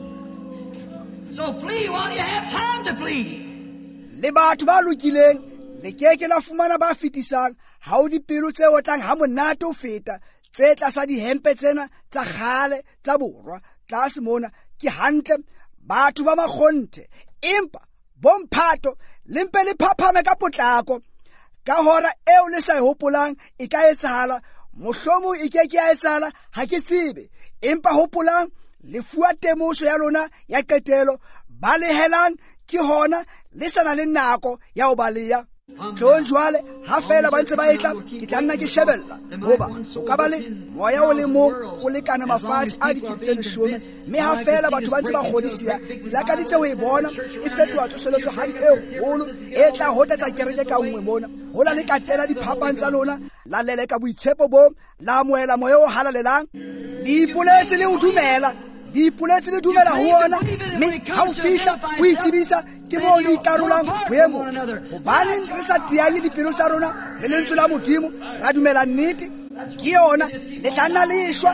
So flee while you have time to flee. Le batho ba lokileng le keke la fumana ba fitisang ha o dipelo tse otlang ha monate o feta tse tlasa dihempe tsena tsa kgale tsa borwa tlase mona ke hantle batho ba makgonthe empa bomphato le mpe le phaphame ka potlako ka hora eo le sa hopolang e ka etsahala mohlomo e keke a etsahala ha ke tsebe empa hopolang le fuwa temoso ya lona ya qetelo ba le helang ke hona le sana le nako ya ho baleya tlong jwale ha fela ba ntse ba etla ke tla nna ke shebella hoba o ka ba le moya o le mong o lekana mafatshe a dikilotse 10 mme ha fela batho ba ntse ba kgodisia dilakaditse ho e bona e fetoha tsoseletso ha di e holo e tla hotletsa kereke ka nngwe mona hola le katela diphapang tsa lona la leleka boitshepo bo la amohela moya o halalelang le ipoletse le ho dumela Ipuletse le dumela ho ona mme ha o fihla o itsebisa ke mo le ikarolang boemo hobane re sa tianye dipelo tsa rona le lentswe la modimo ra dumela nnete ke yona le tla nna leshwa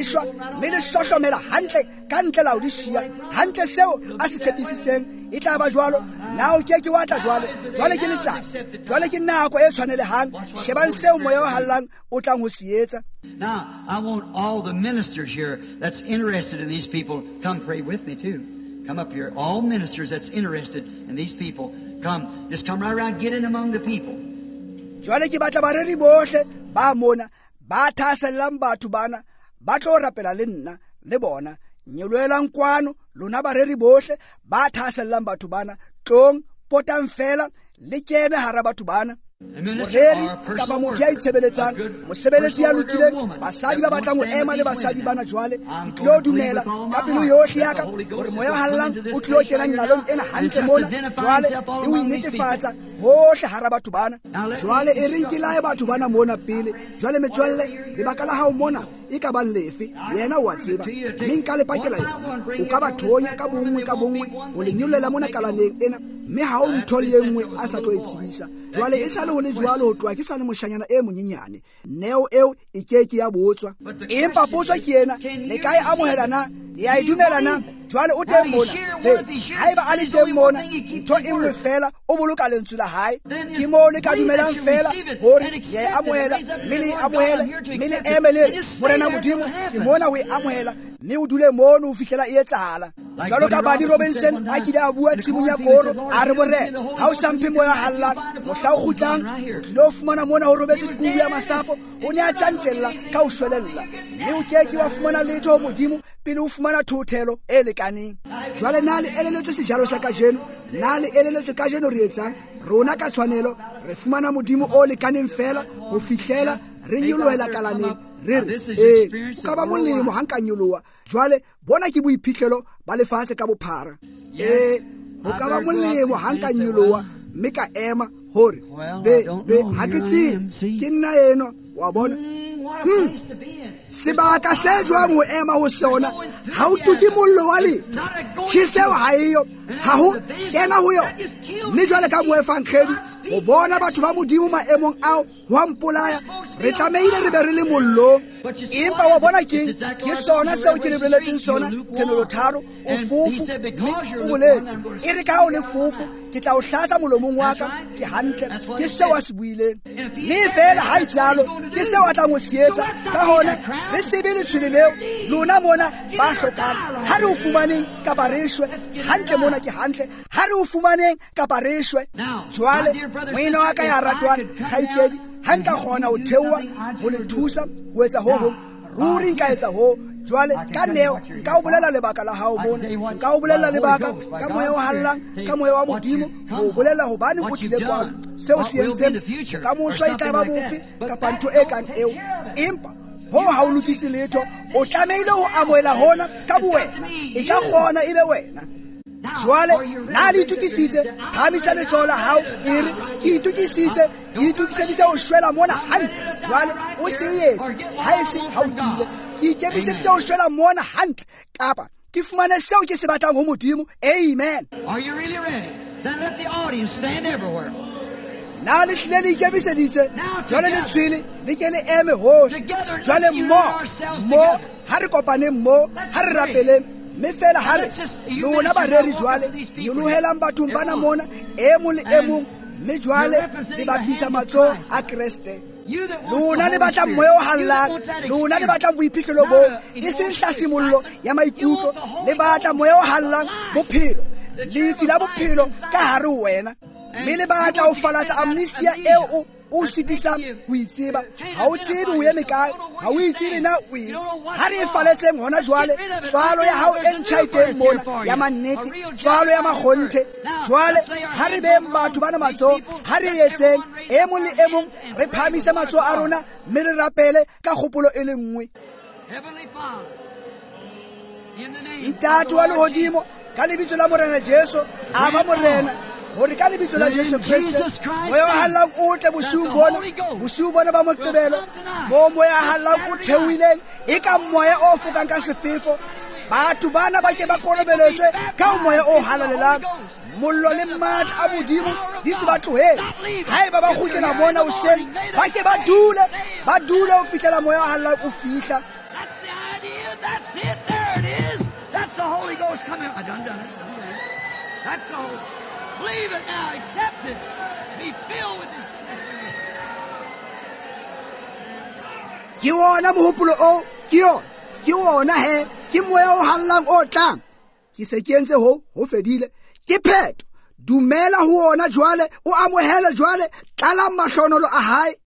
mme le sohlomela hantle ka ntle la ho di siya hantle seo a se tshepisitseng e tla ba jwalo na o ke wa tla jwale ke letsatsi jwale ke nako e tshwanelehang shebang seo moya o hallang o tlang ho sietsa. Now, I want all the ministers here that's interested in these people, come pray with me too. Come up here. All ministers that's interested in these people, come. Just come right around, get in among the people. Jwale ke batla bareri bohle ba mona ba thasellang batho bana ba tlo rapela le nna le bona nyoloelang kwano lona bareri bohle ba thasellang batho bana tlong potang fela le kene hara batho bana moreri kapa motho ya itshebeletsang mosebeletsi ya lokileng basadi ba batlang ho ema le basadi bana jwale di tlo dumela ka pelo yohle ya ka hore moya hallang o tlo kena nalong ena hantle mona jwale e o inetefatsa hohle hara batho bana jwale e reng ke lae batho bana mona pele jwale metswalle le baka la hao mona e ka ba lefe yena o a tseba mme nka le pakela yena o ka ba thonya ka bongwe o le nyolela mona kalaneng ena mme ha o ntho le nngwe a sa tlo itsebisa jwale e sa le ho le jwalo ho tloa ke sa le moshanyana e monyenyane neo eo e keke ya botswa empa potso ke yena le kae amohelana ya idumelana jwale o teng mona haeba a le teng mona ntho e nngwe fela o boloka lentswe la hae ke mo le ka dumelang fela hore ya amohela mme le emele morena modimo ke mona o e amohela mme o dule mono o fihlela e etsahala jwalo ka Buddy Robinson a kile a bua tshimong ya koro a re morena ha o samphe moya hallang mohla o kgutlang o tlile o fumana mona ho robetse dikubu ya masapo o ne a tjantella ka o shwelella mme o keke wa fumana letho ho modimo pele o fumana thothelo e lekaneng jwale na le eleletswe sejalo sa kajeno na le eleletswe kajeno re etsang rona ka tshwanelo re fumana modimo o lekaneng fela ho fihlela re nyolohela kalaneng re o ka ba molemo ha nka nyoloha jwale bona ke boiphihlelo ba lefatshe ka bophara ho ka ba molemo ha nka nyoloha mme ka ema hore be ha ke tsebe ke nna eno wa bona sebaka se jwang ho ema ho sona ha o tuki mollo wa letho tjhiseo ha eyo ha ho kena ho yo mme jwale ka moefangkgedi ho bona batho ba modimo maemong ao ho mpolaya re tlameile re be re le mollo empa wa bona ke sona seo ke lebeletseng sona tsenolo 3 o fofu mme o boletse e re ka o le fofu ke tla o hlatsa molomong wa ka ke hantle ke seo a se buileng mme fela ha itsalo ke seo a tla mo sietsa ka hona re sebele tshweleleo lona mona ba hlokana ha re o fumaneng kapa re shwe hantle mona ke hantle ha re o fumaneng kapa re shwe jwale moena wa ka ya ratwang khaitsedi ha nka kgona ho theoha ho le thusa ho etsa ho hong ruri nka etsa ho jwale ka neo nka o bolela lebaka la hao mona nka o bolela lebaka ka moya o hallang ka moya wa modimo o bolela hobane o tlile kwano seo se entseng ka moso e tla ba bofe kapa ntho e kang eo empa ho ha o lokise letho o tlamehile ho amohela hona ka bowena e ka kgona ebe wena jwale na le itukisitse phamisa letsoho la hao e re ke itukisitse ke itukiseditse ho shwela mona hantle jwale o se etse ha e se ha o tile ke ikemiseditse ho shwela mona hantle kapa ke fumane seo ke se batlang ho modimo amen. Are you really ready? Then let the audience stand everywhere. Na le hlile le ikemiseditse jwale le tshwele le ke le eme hohle jwale mo ha re kopane mo ha re rapeleng mme fela ha re lona bareri jwale le lohelang bathong bana mona e mong le e mong mme jwale le bapisa matsoho a Kreste lona le batla moya o hallang lona le batla boiphihlelo bo e seng hlasimollo ya maikutlo le batla moya o hallang bophelo lefi la bophelo ka hare ho wena mme le batla ho falatsa amnesia eo o sitisang ho itseba ha o tsebe o eme kae ha o itsebe na o eng ha re faletseng hona jwale tswalo ya hao e ntjha teng mona ya mannete tswalo ya makgonthe jwale ha re beng batho bana matsoho ha re etseng e mong le e mong re phamise matsoho a rona mme re rapele ka kgopolo e le nngwe. Ntate wa lehodimo ka lebitso la morena Jesu a ba morena hore ka lebitso la Jesu Kriste moya o hallang o tle bosiu bona ba Moqebelo mo moya hallang o theohileng e ka moya o fokang ka sefefo batho bana ba ke ba kolobeletswe ka moya o halalelang mollo le matha a modimo di se ba tlohele haeba ba kgutlela mona o seng ba ke ba dule ho fihlela moya o hallang o fihla. That's it, there it is. That's the Holy Ghost coming. I done it. That's the Holy Ghost. Believe it now, accept it. Be filled with this. Ke ona mohopolo o ke ona he ke moya o hallang o tlang ke se ke entse ho fedile ke pheto dumela ho ona jwale o amohele jwale tlala mahlonolo a hae